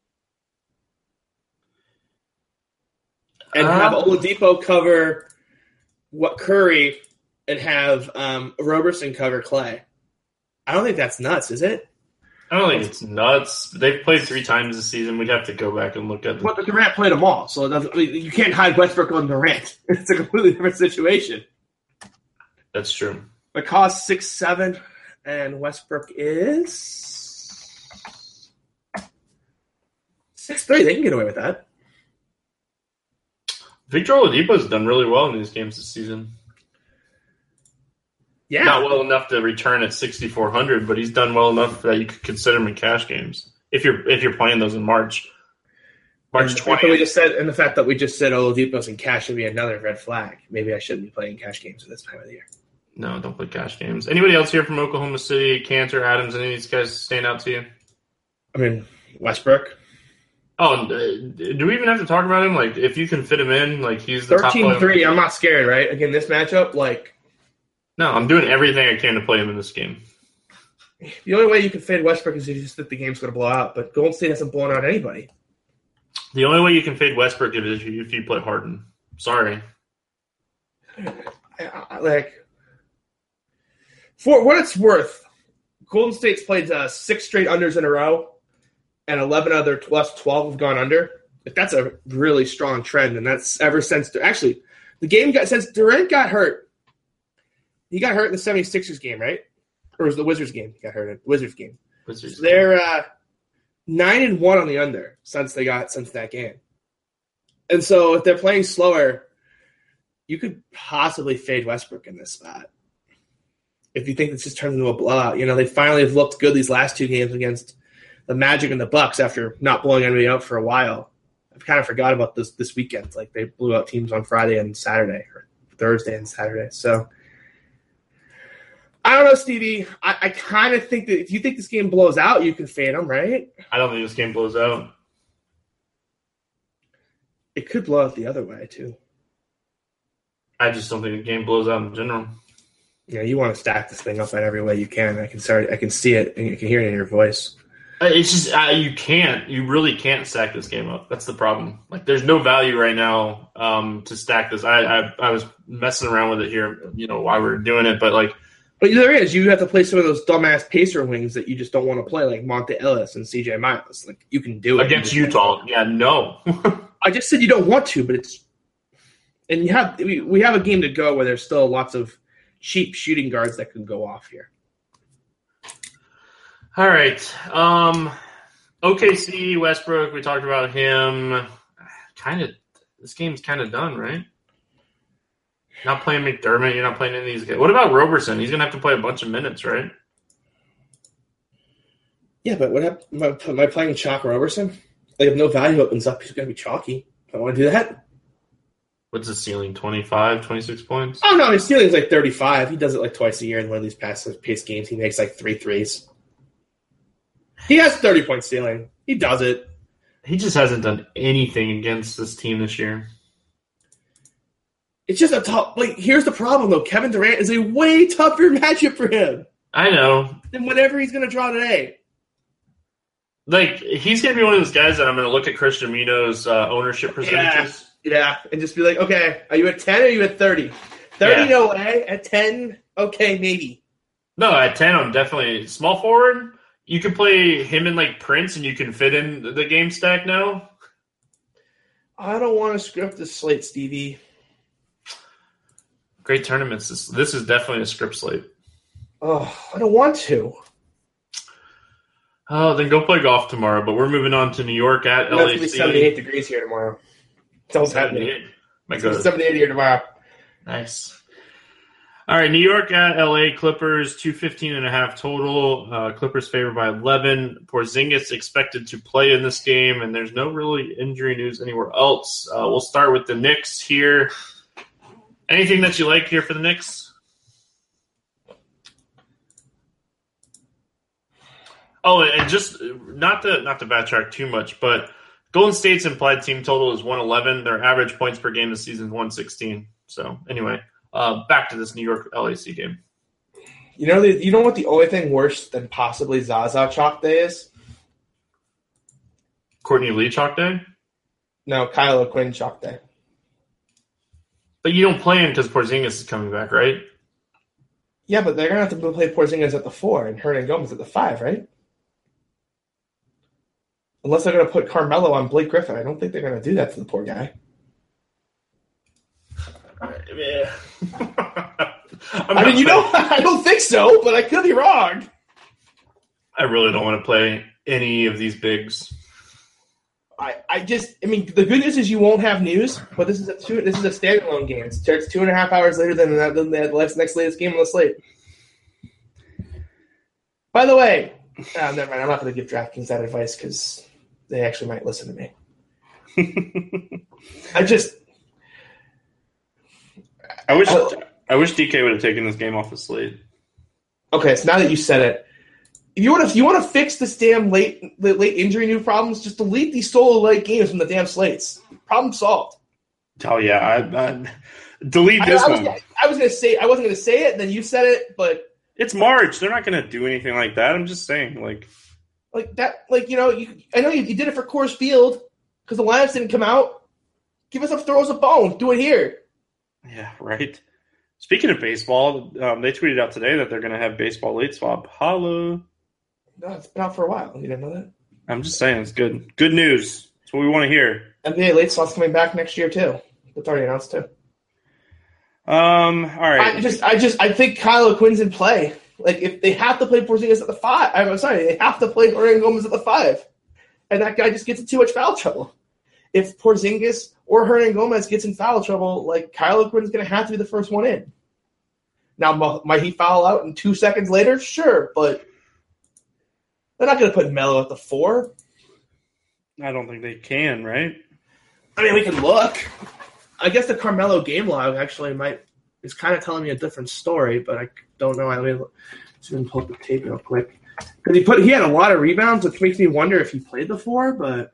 and have Uh, Oladipo cover what Curry and have um, Roberson cover Clay? I don't think that's nuts, is it? I don't think it's nuts. They've played three times this season. We'd have to go back and look at But the Durant played them all, so it doesn't, I mean, you can't hide Westbrook on Durant. It's a completely different situation. That's true. McCaw's six seven, and Westbrook is six three. They can get away with that. Victor Oladipo's done really well in these games this season. Yeah. Not well enough to return at sixty-four hundred, but he's done well enough that you could consider him in cash games if you're if you're playing those in March. March And the fact that we twentieth. just said, and the fact that we just said Oladipo's in cash would be another red flag. Maybe I shouldn't be playing cash games at this time of the year. No, don't play cash games. Anybody else here from Oklahoma City? Cantor, Adams, any of these guys stand out to you? I mean, Westbrook, Oh, and, uh, do we even have to talk about him? Like, if you can fit him in, like he's the top thirteen player. three. I'm not scared, right? Again, this matchup, like, No, I'm doing everything I can to play him in this game. the only way you can fade Westbrook is if you just think the game's going to blow out. But Golden State hasn't blown out anybody. The only way you can fade Westbrook is if you, if you play Harden. Sorry. I, I, like, for what it's worth, Golden State's played uh, six straight unders in a row, and eleven of their last twelve have gone under. Like, that's a really strong trend, and that's ever since – actually, the game got – since Durant got hurt, he got hurt in the seventy-sixers game, right? Or was it the Wizards game he got hurt in? The Wizards game. Wizards. They're uh, nine and one on the under since they got since that game. And so if they're playing slower, you could possibly fade Westbrook in this spot. If you think this just turns into a blowout, you know, they finally have looked good these last two games against the Magic and the Bucks after not blowing anybody out for a while. I've kind of forgot about this this weekend. Like, they blew out teams on Friday and Saturday, or Thursday and Saturday. So I don't know, Stevie. I, I kind of think that if you think this game blows out, you can fade them, right? I don't think this game blows out. It could blow out the other way, too. I just don't think the game blows out in general. Yeah, you want to stack this thing up in every way you can. I can start. I can see it, and you can hear it in your voice. It's just uh, you can't. You really can't stack this game up. That's the problem. Like, there's no value right now um, to stack this. I, I I was messing around with it here, you know, while we were doing it, but like, But there is. You have to play some of those dumbass Pacer wings that you just don't want to play, like Monte Ellis and C J Miles. Like, you can do it against You just- Utah, yeah, no. I just said you don't want to, but it's and you have we, we have a game to go where there's still lots of cheap shooting guards that can go off here. All right. Um, O K C, Westbrook, we talked about him. Kind of, this game's kind of done, right? Not playing McDermott, you're not playing any of these guys. What about Roberson? He's going to have to play a bunch of minutes, right? Yeah, but what hap- am, I, am I playing Chalk Roberson? Like, if no value opens up, he's going to be chalky. I want to do that. What's his ceiling? twenty-five, twenty-six points? Oh, no, his ceiling's like thirty-five. He does it like twice a year in one of these past pace games. He makes like three threes. He has thirty-point ceiling. He does it. He just hasn't done anything against this team this year. It's just a tough. Like, here's the problem, though. Kevin Durant is a way tougher matchup for him I know. than whatever he's going to draw today. Like, he's going to be one of those guys that I'm going to look at Christian Mino's uh, ownership percentages. Yeah, and just be like, okay, are you at ten or are you at thirty? thirty, Yeah. no way. At ten, okay, maybe. No, at ten, I'm definitely small forward. You can play him and like Prince, and you can fit in the game stack now. I don't want to script this slate, Stevie. Great tournaments. This, this is definitely a script slate. Oh, I don't want to. Oh, then go play golf tomorrow. But we're moving on to New York at It's L going A to be C. seventy-eight degrees here tomorrow. Don't have me. seventy-eight. My It's gonna be God. seventy-eight here tomorrow. Nice. All right, New York at L A Clippers, two fifteen and a half total. Uh, Clippers favored by eleven. Porzingis expected to play in this game, and there's no really injury news anywhere else. Uh, we'll start with the Knicks here. Anything that you like here for the Knicks? Oh, and just not to not to backtrack too much, but Golden State's implied team total is one eleven. Their average points per game this season is one sixteen. So anyway, uh, back to this New York L A C game. You know, the, you know what the only thing worse than possibly Zaza chalk day is? Courtney Lee chalk day? No, Kyle O'Quinn chalk day. But you don't play him because Porzingis is coming back, right? Yeah, but they're going to have to play Porzingis at the four and Hernangomez at the five, right? Unless they're going to put Carmelo on Blake Griffin. I don't think they're going to do that to the poor guy. Yeah. I mean, you know, I don't think so, but I could be wrong. I really don't want to play any of these bigs. I, I just, I mean, the good news is you won't have news, but this is a two, this is a standalone game. It starts two and a half hours later than that, than the next latest game on the slate. By the way, uh, never mind. I'm not going to give DraftKings that advice because they actually might listen to me. I just, I wish, I, I wish D K would have taken this game off the slate. Okay, so now that you said it, if you want to, if you want to fix this damn late, late injury new problems, just delete these solo late games from the damn slates. Problem solved. Oh yeah, I, I delete this I, I was, one. I was gonna say I wasn't gonna say it, then you said it, but it's March. They're not gonna do anything like that. I'm just saying, like, like that, like you know, you, I know you, you did it for Coors Field because the lineups didn't come out. Give us a throws a bone. Do it here. Yeah, right. Speaking of baseball, um, they tweeted out today that they're gonna have baseball late swap. Holla. No, it's been out for a while. You didn't know that? I'm just saying, it's good. Good news. That's what we want to hear. N B A late swap's coming back next year too. That's already announced too. Um. All right. I just, I just, I think Kyle O'Quinn's in play. Like if they have to play Porzingis at the five, I'm sorry, they have to play Hernangomez at the five, and that guy just gets in too much foul trouble. If Porzingis or Hernangomez gets in foul trouble, like Kyle O'Quinn's going to have to be the first one in. Now, might he foul out in two seconds later? Sure, but they're not going to put Melo at the four. I don't think they can, right? I mean, we can look. I guess the Carmelo game log actually might is kind of telling me a different story, but I don't know. I mean, let's even pull up the tape real quick because he put he had a lot of rebounds, which makes me wonder if he played the four. But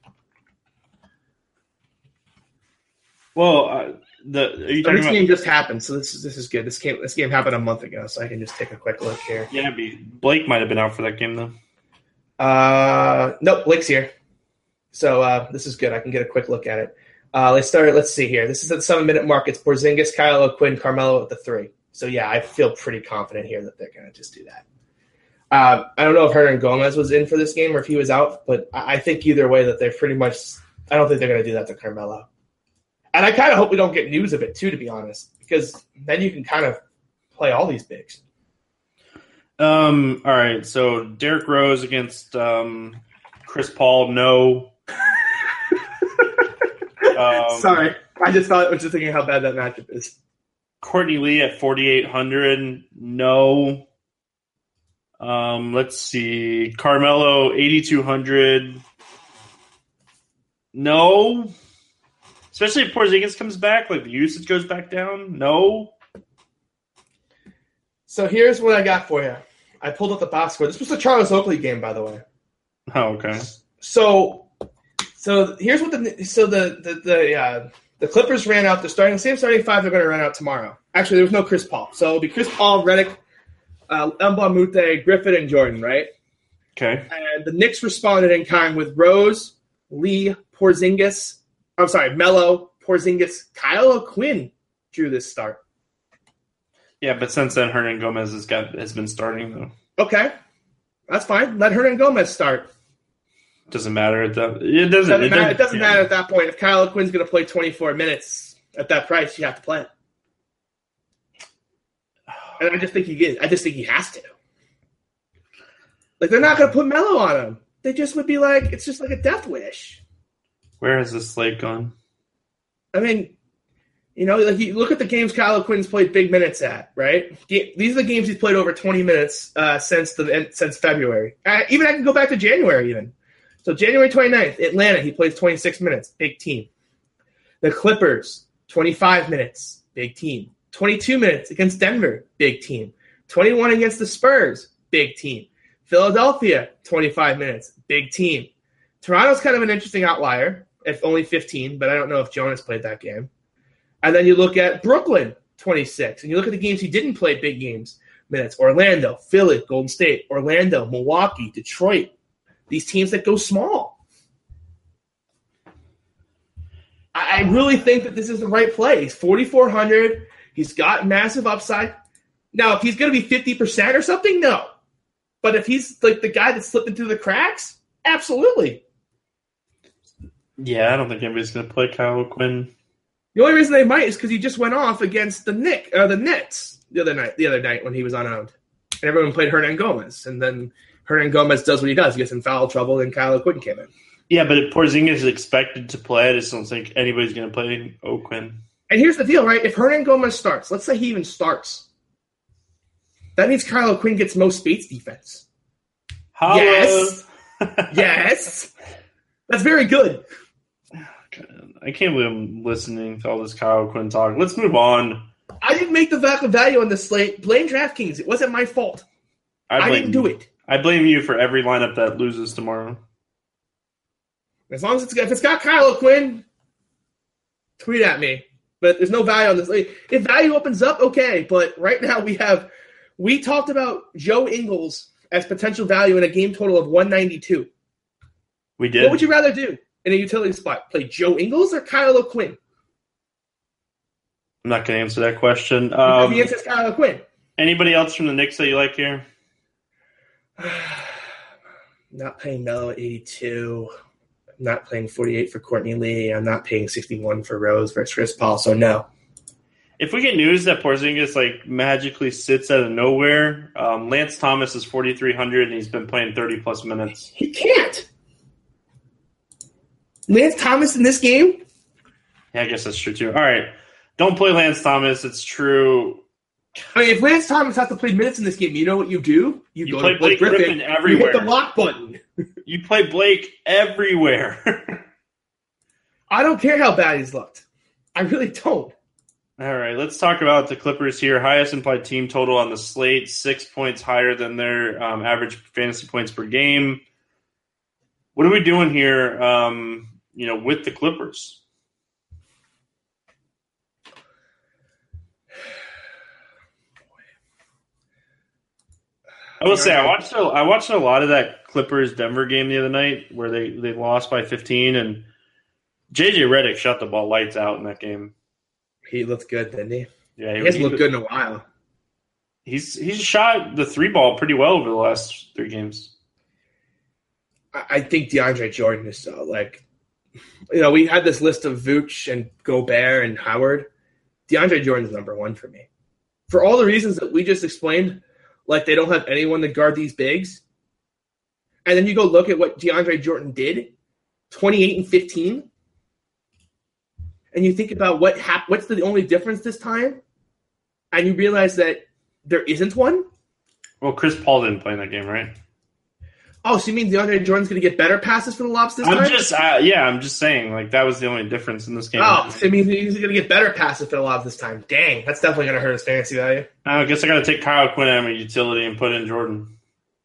well, uh, the are you so talking this about? game just happened, so this is this is good. This game this game happened a month ago, so I can just take a quick look here. Yeah, be, Blake might have been out for that game though. Uh, nope, Blake's here. So uh, this is good. I can get a quick look at it. Uh, let's start. Let's see here. This is at the seven-minute mark. It's Porzingis, Kyle O'Quinn, Carmelo at the three. So yeah, I feel pretty confident here that they're going to just do that. Uh, I don't know if Hernangomez was in for this game or if he was out, but I, I think either way that they're pretty much. I don't think they're going to do that to Carmelo. And I kind of hope we don't get news of it too, to be honest, because then you can kind of play all these bigs. Um. All right. So Derrick Rose against um, Chris Paul. No. um, Sorry, I just thought I was just thinking how bad that matchup is. Courtney Lee at forty-eight hundred. No. Um. Let's see. Carmelo eighty-two hundred. No. Especially if Porzingis comes back, like the usage goes back down. No. So here's what I got for you. I pulled up the box score. This was the Charles Oakley game, by the way. Oh, okay. So, so here's what the so the the the, uh, the Clippers ran out. They're starting the same starting five. They're going to run out tomorrow. Actually, there was no Chris Paul, so it'll be Chris Paul, Redick, uh, Mbah Moute, Griffin, and Jordan, right? Okay. And the Knicks responded in kind with Rose, Lee, Porzingis. I'm sorry, Melo, Porzingis, Kyle O'Quinn drew this start. Yeah, but since then, Hernangomez has got has been starting though. Okay, that's fine. Let Hernangomez start. Doesn't matter at that. It doesn't. It doesn't, it matter, it doesn't yeah. matter at that point. If Kyle O'Quinn's going to play twenty-four minutes at that price, you have to play it. And I just think he is. I just think he has to. Like they're not going to put Melo on him. They just would be like it's just like a death wish. Where has this slate gone? I mean, you know, like you look at the games Kyle O'Quinn's played big minutes at, right? These are the games he's played over twenty minutes uh, since the since February. Uh, even I can go back to January even. So January twenty-ninth, Atlanta, he plays twenty-six minutes, big team. The Clippers, twenty-five minutes, big team. twenty-two minutes against Denver, big team. twenty-one against the Spurs, big team. Philadelphia, twenty-five minutes. Big team. Toronto's kind of an interesting outlier, if only fifteen, but I don't know if Jonas played that game. And then you look at Brooklyn, twenty-six. And you look at the games he didn't play, big games minutes. Orlando, Philly, Golden State, Orlando, Milwaukee, Detroit. These teams that go small. I, I really think that this is the right play. He's forty-four hundred. He's got massive upside. Now, if he's going to be fifty percent or something, no. But if he's like the guy that's slipping through the cracks, absolutely. Yeah, I don't think anybody's going to play Kyle Quinn. The only reason they might is because he just went off against the Nick, uh, the Nets the other night. The other night when he was unowned, and everyone played Hernan Gomez, and then Hernan Gomez does what he does. He gets in foul trouble, and Kyle Quinn came in. Yeah, but if Porzingis is expected to play, I just don't think anybody's going to play O'Quinn. And here's the deal, right? If Hernan Gomez starts, let's say he even starts, that means Kyle Quinn gets most Spates defense. Holla. Yes. Yes. That's very good. I can't believe I'm listening to all this Kyle Quinn talk. Let's move on. I didn't make the value on this slate. Blame DraftKings. It wasn't my fault. I, I didn't do it. I blame you for every lineup that loses tomorrow. As long as it's if it's got Kyle Quinn, tweet at me. But there's no value on this slate. If value opens up, okay. But right now we have we talked about Joe Ingles as potential value in a game total of one ninety-two. We did. What would you rather do in a utility spot? Play Joe Ingles or Kyle O'Quinn? I'm not going to answer that question. Um, the answer is Kyle O'Quinn. Anybody else from the Knicks that you like here? Not paying Melo at eighty-two. I'm not playing forty-eight for Courtney Lee. I'm not paying sixty-one for Rose versus Chris Paul, so no. If we get news that Porzingis like magically sits out of nowhere, um, Lance Thomas is forty-three hundred and he's been playing thirty plus minutes. He can't. Lance Thomas in this game? Yeah, I guess that's true too. All right. Don't play Lance Thomas. It's true. I mean, if Lance Thomas has to play minutes in this game, you know what you do? You, you go play to Blake, Blake Griffin, Griffin everywhere. You hit the lock button. You play Blake everywhere. I don't care how bad he's looked. I really don't. All right, let's talk about the Clippers here. Highest implied team total on the slate, six points higher than their um, average fantasy points per game. What are we doing here, um, you know, with the Clippers? I will say I watched a, I watched a lot of that Clippers Denver game the other night where they, they lost by fifteen, and J J Redick shot the ball lights out in that game. He looked good, didn't he? Yeah, he, he hasn't he, looked good in a while. He's he's shot the three ball pretty well over the last three games. I, I think DeAndre Jordan is uh, like, you know, we had this list of Vooch and Gobert and Howard. DeAndre Jordan's number one for me. For all the reasons that we just explained, like they don't have anyone to guard these bigs. And then you go look at what DeAndre Jordan did, twenty-eight and fifteen. And you think about what hap- what's the only difference this time, and you realize that there isn't one. Well, Chris Paul didn't play in that game, right? Oh, so you mean DeAndre Jordan's going to get better passes for the Lobs this I'm time? just, uh, yeah, I'm just saying, like that was the only difference in this game. Oh, so it means he's going to get better passes for the Lobs this time. Dang, that's definitely going to hurt his fantasy value. I guess I got to take Kyle Quinn out of my utility and put in Jordan.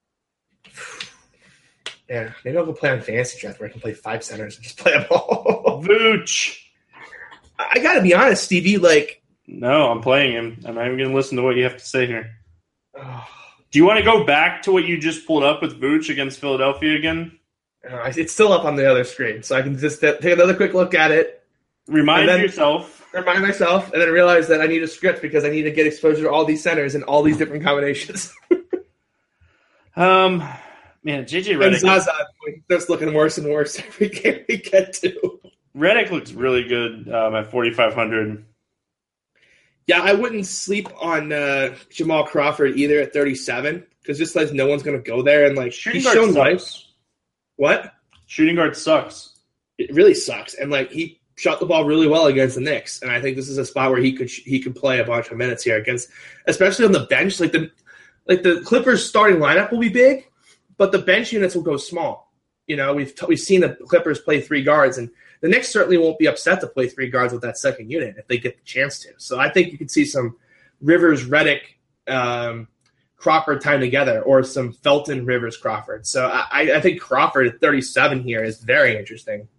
Yeah, maybe I'll go play on fantasy draft where I can play five centers and just play them all. Vooch. I got to be honest, Stevie. Like, no, I'm playing him. I'm not even going to listen to what you have to say here. Oh. Do you want to go back to what you just pulled up with Vooch against Philadelphia again? Uh, it's still up on the other screen, so I can just take another quick look at it. Remind yourself. Remind myself, and then realize that I need a script because I need to get exposure to all these centers and all these different combinations. um, man, J J Redick. And Zaza starts looking worse and worse every game we get to. Redick looks really good um, at forty-five hundred. Yeah, I wouldn't sleep on uh, Jamal Crawford either at thirty-seven because just like no one's going to go there and like shooting he's guard shown sucks. life. What? Shooting guard sucks. It really sucks, and like he shot the ball really well against the Knicks, and I think this is a spot where he could he could play a bunch of minutes here against, especially on the bench. Like the like the Clippers starting lineup will be big, but the bench units will go small. You know, we've t- we've seen the Clippers play three guards and. The Knicks certainly won't be upset to play three guards with that second unit if they get the chance to. So I think you could see some Rivers, Redick, um, Crawford time together, or some Felton, Rivers, Crawford. So I, I think Crawford at thirty-seven here is very interesting.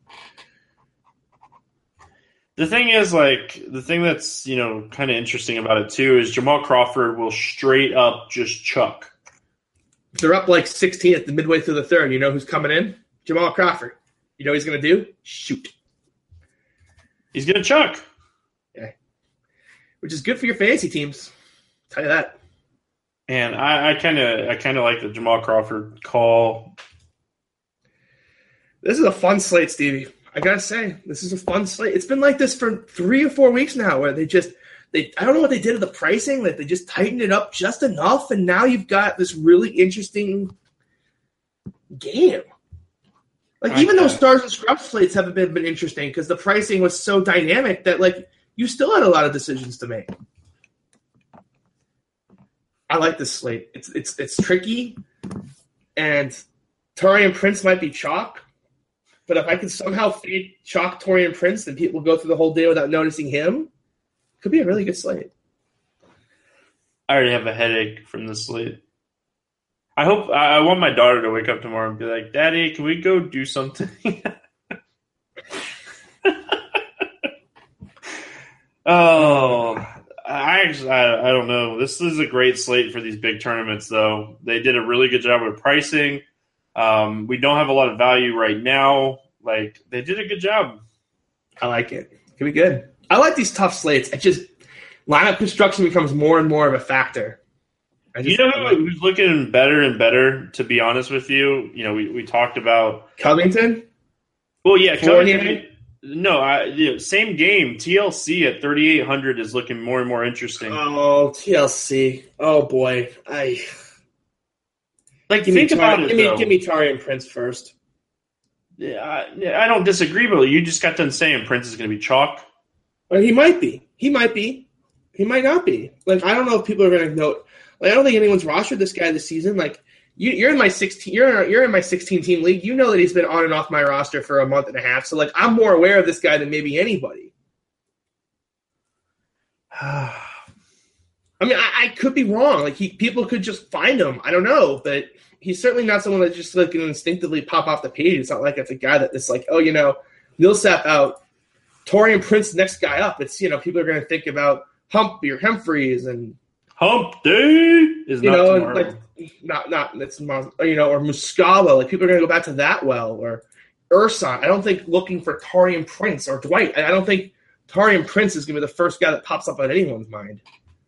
The thing is, like, the thing that's, you know, kind of interesting about it, too, is Jamal Crawford will straight up just chuck. They're up like sixteen at the midway through the third. You know who's coming in? Jamal Crawford. You know what he's going to do? Shoot. He's going to chuck. Yeah. Which is good for your fantasy teams. I'll tell you that. And I kind of I kind of like the Jamal Crawford call. This is a fun slate, Stevie. I gotta say, this is a fun slate. It's been like this for three or four weeks now, where they just they I don't know what they did to the pricing, like they just tightened it up just enough, and now you've got this really interesting game. Like I even though Stars and Scrubs slates haven't been, been interesting because the pricing was so dynamic that like you still had a lot of decisions to make. I like this slate. It's it's it's tricky, and Taurean Prince might be chalk, but if I can somehow fade chalk Taurean Prince, then people will go through the whole day without noticing him. Could be a really good slate. I already have a headache from this slate. I hope I want my daughter to wake up tomorrow and be like, "Daddy, can we go do something?" oh. I actually, I, I don't know. This is a great slate for these big tournaments, though. They did a really good job with pricing. Um, we don't have a lot of value right now. Like, they did a good job. I like it. It could be good. I like these tough slates. It just lineup construction becomes more and more of a factor. I just, you know like, who's looking better and better? To be honest with you, you know, we, we talked about Covington. Well, yeah, Fournier? Covington. No, I, you know, same game. T L C at thirty-eight hundred is looking more and more interesting. Oh, T L C. Oh boy, I like give think me about Tar- it. Give me, though. give me Taurean Prince first. Yeah, I, I don't disagree, but you just got done saying Prince is going to be chalk. Well, he might be. He might be. He might not be. Like I don't know if people are going to note. Like I don't think anyone's rostered this guy this season. Like you, you're in my sixteen. You're you're in my sixteen team league. You know that he's been on and off my roster for a month and a half. So like I'm more aware of this guy than maybe anybody. I mean, I, I could be wrong. Like he, people could just find him. I don't know, but he's certainly not someone that just like can instinctively pop off the page. It's not like it's a guy that it's like, oh, you know, Millsap out, Taurean Prince next guy up. It's you know, people are going to think about Humpy or Humphreys and Hump Day is you not know, tomorrow. like not not that's you know, or Muscala. Like people are going to go back to that well or Urson. I don't think looking for Taurean Prince or Dwight. I don't think Taurean Prince is going to be the first guy that pops up on anyone's mind.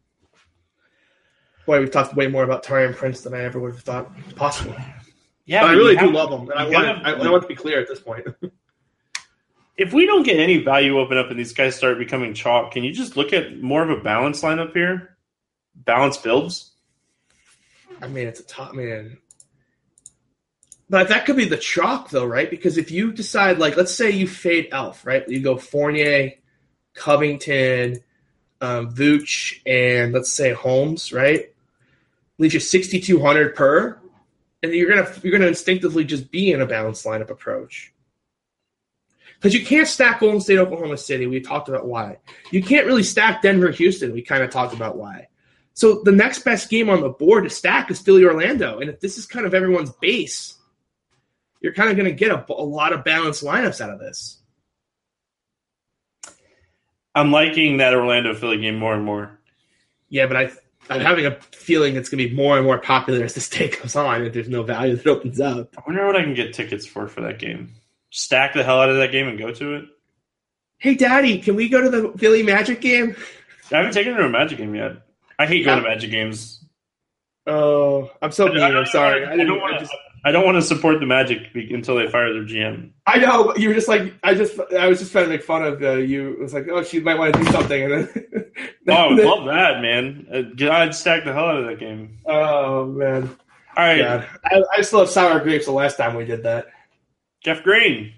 Boy, we've talked way more about Taurean Prince than I ever would have thought possible. Yeah, but I but really you do have- love him, and I you want, gotta- I, I want to be clear at this point. If we don't get any value open up and these guys start becoming chalk, can you just look at more of a balanced lineup here? Balanced builds? I mean, it's a top man. But that could be the chalk, though, right? Because if you decide, like, let's say you fade Elf, right? You go Fournier, Covington, um, Vooch, and let's say Holmes, right? Leaves you sixty-two hundred per, and you're gonna you're gonna instinctively just be in a balanced lineup approach. Because you can't stack Golden State, Oklahoma City. We talked about why. You can't really stack Denver, Houston. We kind of talked about why. So the next best game on the board to stack is Philly, Orlando. And if this is kind of everyone's base, you're kind of going to get a, a lot of balanced lineups out of this. I'm liking that Orlando Philly game more and more. Yeah, but I, I'm having a feeling it's going to be more and more popular as this day goes on if there's no value that opens up. I wonder what I can get tickets for for that game. Stack the hell out of that game and go to it. Hey, Daddy, can we go to the Philly Magic game? I haven't taken her to a Magic game yet. I hate going to Magic games. Oh, I'm so mean. I'm sorry. I, I, don't didn't, want I, to. just, I don't want to support the Magic until they fire their G M. I know. But you were just like, I just, I was just trying to make fun of uh, you. It was like, oh, she might want to do something. And then, Oh, I would love that, man. Uh, I'd stack the hell out of that game. Oh, man. All right, God. I, I still have sour grapes the last time we did that. Jeff Green.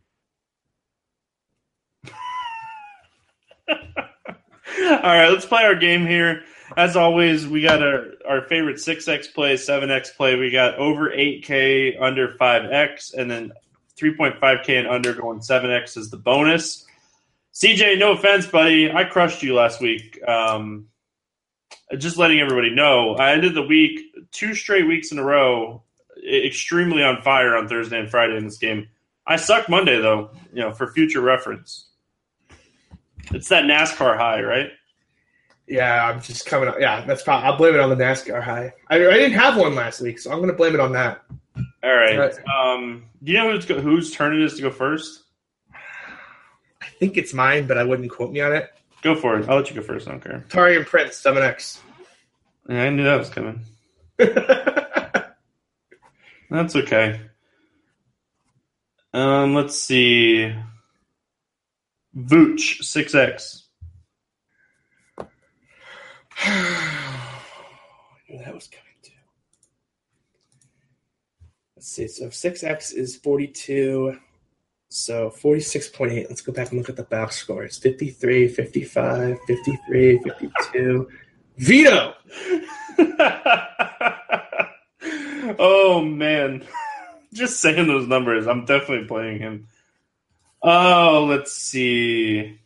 All right, let's play our game here. As always, we got our, our favorite six X play, seven X play. We got over eight K, under five X, and then three point five K and under going seven X is the bonus. C J, no offense, buddy. I crushed you last week. Um, just letting everybody know, I ended the week two straight weeks in a row, extremely on fire on Thursday and Friday in this game. I sucked Monday though, you know, for future reference. It's that NASCAR high, right? Yeah, I'm just coming up. Yeah, that's probably. I'll blame it on the NASCAR high. I, I didn't have one last week, so I'm going to blame it on that. All right. Right. Um, do you know who's, go, whose turn it is to go first? I think it's mine, but I wouldn't quote me on it. Go for it. I'll let you go first. I don't care. Tarian Prince, seven X. Yeah, I knew that was coming. That's okay. Um, let's see. Vooch, six X. I knew that was coming too. Let's see. So six X is forty-two. So forty-six point eight. Let's go back and look at the box scores. fifty-three, fifty-five, fifty-three, fifty-two. Vito! Oh, man. Just saying those numbers. I'm definitely playing him. Oh, let's see.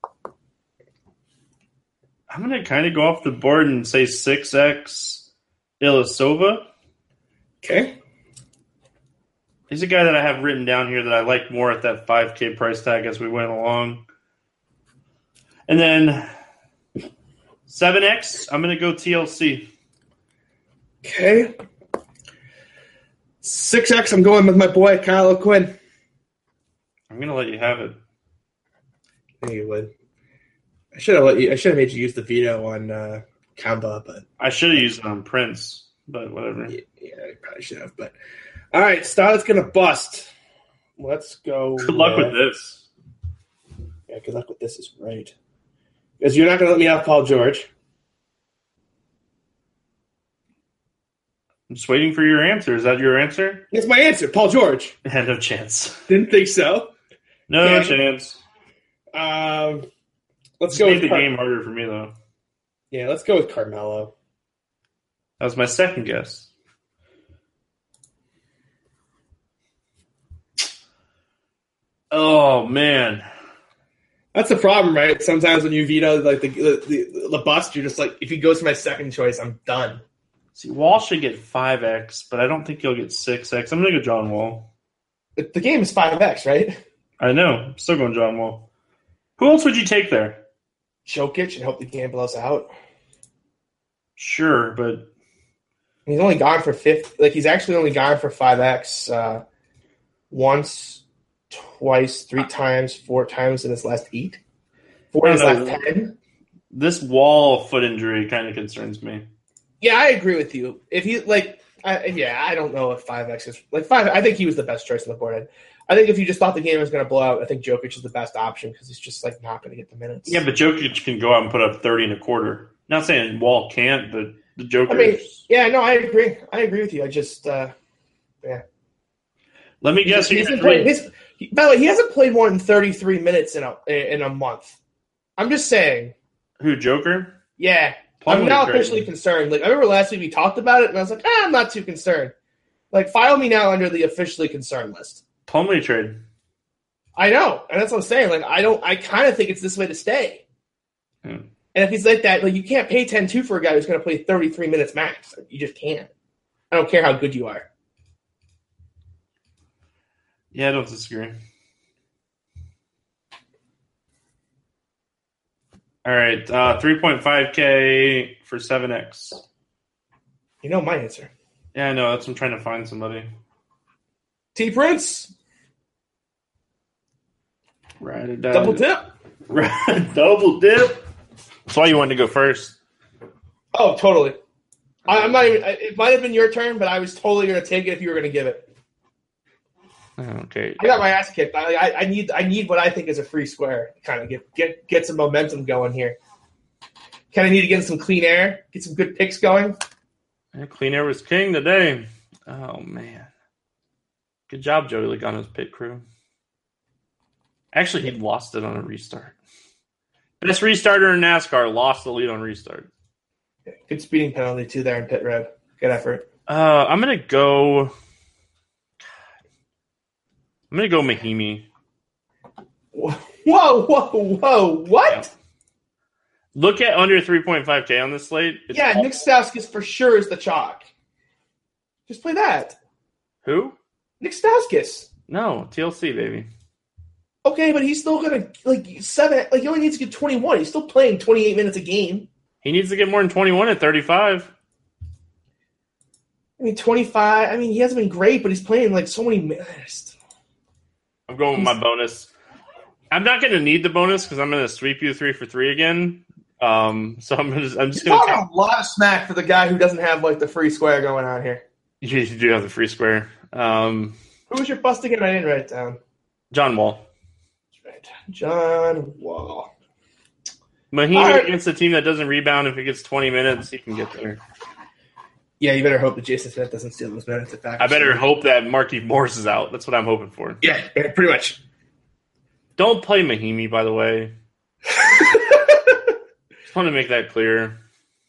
I'm going to kind of go off the board and say six X Ilyasova. Okay. He's a guy that I have written down here that I like more at that five K price tag as we went along. And then seven X, I'm going to go T L C. Okay. six X, I'm going with my boy, Kyle O'Quinn. I'm going to let you have it. I knew you would. I should have let you. I should have made you use the veto on uh, Kemba, but I should have used it on Prince, but whatever. yeah, yeah, I probably should have. But all right, Starlet's gonna bust. Let's go. Good luck with this. Yeah, good luck with this is right. Because you're not gonna let me have Paul George. I'm just waiting for your answer. Is that your answer? That's my answer, Paul George. I had no chance. Didn't think so. No Yeah. chance. Um, let's Just go made with the Car- game harder for me, though. Yeah, let's go with Carmelo. That was my second guess. Oh, man. That's the problem, right? Sometimes when you veto like the the, the the bust, you're just like, if he goes to my second choice, I'm done. See, Wall should get five X, but I don't think he'll get six X. I'm going to go John Wall. The the game is five X, right? I know. I'm still going John Wall. Who else would you take there? Jokic and hope the game blows out. Sure, but He's only gone for fifty. Like, he's actually only gone for five X uh, once, twice, three times, four times in his last eight. Four in his I last know. ten. this Wall foot injury kind of concerns me. Yeah, I agree with you. If he, like, I, yeah, I don't know if five X is, like, five, I think he was the best choice on the board. I think if you just thought the game was going to blow out, I think Jokic is the best option because he's just, like, not going to get the minutes. Yeah, but Jokic can go out and put up thirty and a quarter. Not saying Wall can't, but the Joker. I mean, yeah, no, I agree. I agree with you. I just, uh, yeah. Let me guess. He's You're been gonna playing, his, he, by the way, he hasn't played more than thirty-three minutes in a in a month. I'm just saying. Who, Joker? Yeah. Plumlee I'm now trade. officially concerned. Like, I remember last week we talked about it, and I was like, ah, I'm not too concerned. Like, file me now under the officially concerned list. Plumlee trade. I know, and that's what I'm saying. Like, I don't. I kind of think it's this way to stay. Hmm. And if he's like that, like, you can't pay ten two for a guy who's going to play thirty-three minutes max. You just can't. I don't care how good you are. Yeah, I don't disagree. All right, uh, three point five K for seven X. You know my answer. Yeah, I know. That's I'm trying to find somebody. T Prince, Write it down. double dip. Double dip. That's why you wanted to go first. Oh, totally. I, I'm not even. It might have been your turn, but I was totally going to take it if you were going to give it. Okay. I got my ass kicked. I, I, I need. I need what I think is a free square. Kind of get get get some momentum going here. Kind of need to get some clean air, get some good picks going. Yeah, clean air was king today. Oh man, good job, Joey Logano's pit crew. Actually, he lost it on a restart. Best restarter in NASCAR lost the lead on restart. Good speeding penalty too there in pit road. Good effort. Uh, I'm gonna go. I'm gonna go Mahimi. Whoa, whoa, whoa! What? Look at under three point five K on this slate. It's yeah, all- Nick Stauskas for sure is the chalk. Just play that. Who? Nick Stauskas. No, T L C, baby. Okay, but he's still gonna like seven. Like he only needs to get twenty-one. He's still playing twenty-eight minutes a game. He needs to get more than twenty-one at thirty-five. I mean, twenty-five. I mean, he hasn't been great, but he's playing like so many minutes. I'm going with my bonus. I'm not going to need the bonus because I'm going to sweep you three for three again. Um, so I'm, gonna, I'm just You're going to talking a lot of smack for the guy who doesn't have like the free square going on here. You do have the free square. Um, Who was your bust again? I didn't write it down. John Wall. That's right, John Wall. Mahinmi right. against a team that doesn't rebound. If he gets twenty minutes, he can get there. Yeah, you better hope that Jason Smith doesn't steal those minutes. At fact, I better hope that Markieff Morris is out. That's what I'm hoping for. Yeah, yeah, pretty much. Don't play Mahinmi, by the way. Just want to make that clear.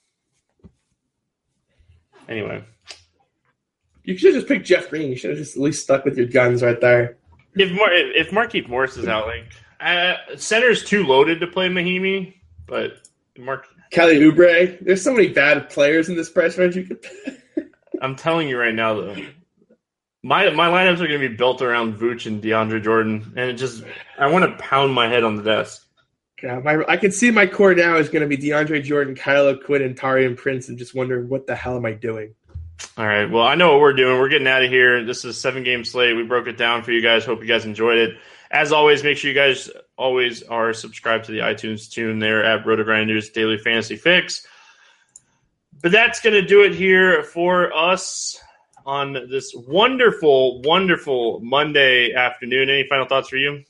Anyway. You should have just picked Jeff Green. You should have just at least stuck with your guns right there. If Mar- if Markieff Morris is out, like uh, center's too loaded to play Mahinmi, but Mark. Kelly Oubre. There's so many bad players in this price range you could pick. I'm telling you right now, though, my my lineups are going to be built around Vooch and DeAndre Jordan, and it just I want to pound my head on the desk. Yeah, my, I can see my core now is going to be DeAndre Jordan, Kyle Quinn, and Taurean Prince, and just wonder what the hell am I doing. All right, well, I know what we're doing. We're getting out of here. This is a seven-game slate. We broke it down for you guys. Hope you guys enjoyed it. As always, make sure you guys always are subscribed to the iTunes tune there at RotoGrinders Daily Fantasy Fix. But that's going to do it here for us on this wonderful, wonderful Monday afternoon. Any final thoughts for you?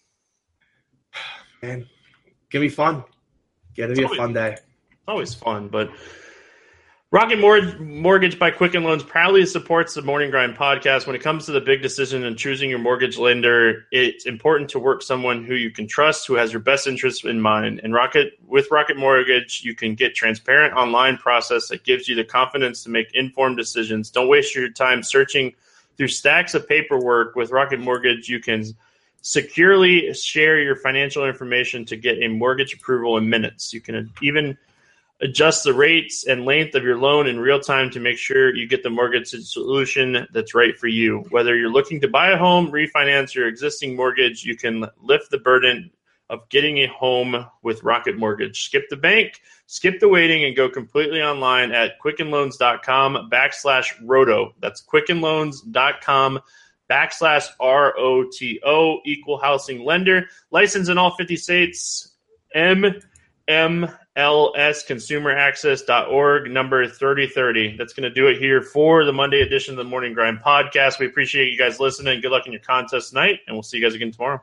Man, give me fun. Gotta be a fun day. Always fun, but Rocket Mortgage by Quicken Loans proudly supports the Morning Grind podcast. When it comes to the big decision in choosing your mortgage lender, it's important to work someone who you can trust, who has your best interests in mind. And Rocket, with Rocket Mortgage, you can get transparent online process that gives you the confidence to make informed decisions. Don't waste your time searching through stacks of paperwork. With Rocket Mortgage, you can securely share your financial information to get a mortgage approval in minutes. You can even adjust the rates and length of your loan in real time to make sure you get the mortgage solution that's right for you. Whether you're looking to buy a home, refinance your existing mortgage, you can lift the burden of getting a home with Rocket Mortgage. Skip the bank, skip the waiting, and go completely online at quickenloans.com backslash roto. That's quickenloans.com backslash R O T O, equal housing lender. Licensed in all fifty states. M M L S consumer access dot org, number thirty thirty. That's going to do it here for the Monday edition of the Morning Grind podcast. We appreciate you guys listening. Good luck in your contest tonight, and we'll see you guys again tomorrow.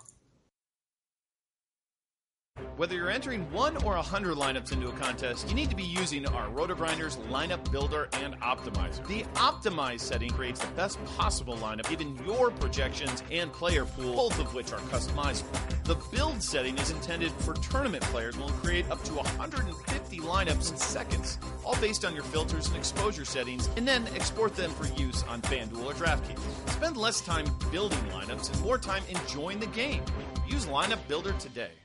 Whether you're entering one or a hundred lineups into a contest, you need to be using our RotoGrinders Lineup Builder and Optimizer. The Optimize setting creates the best possible lineup given your projections and player pool, both of which are customizable. The Build setting is intended for tournament players and will create up to one hundred fifty lineups in seconds, all based on your filters and exposure settings, and then export them for use on FanDuel or DraftKings. Spend less time building lineups and more time enjoying the game. Use Lineup Builder today.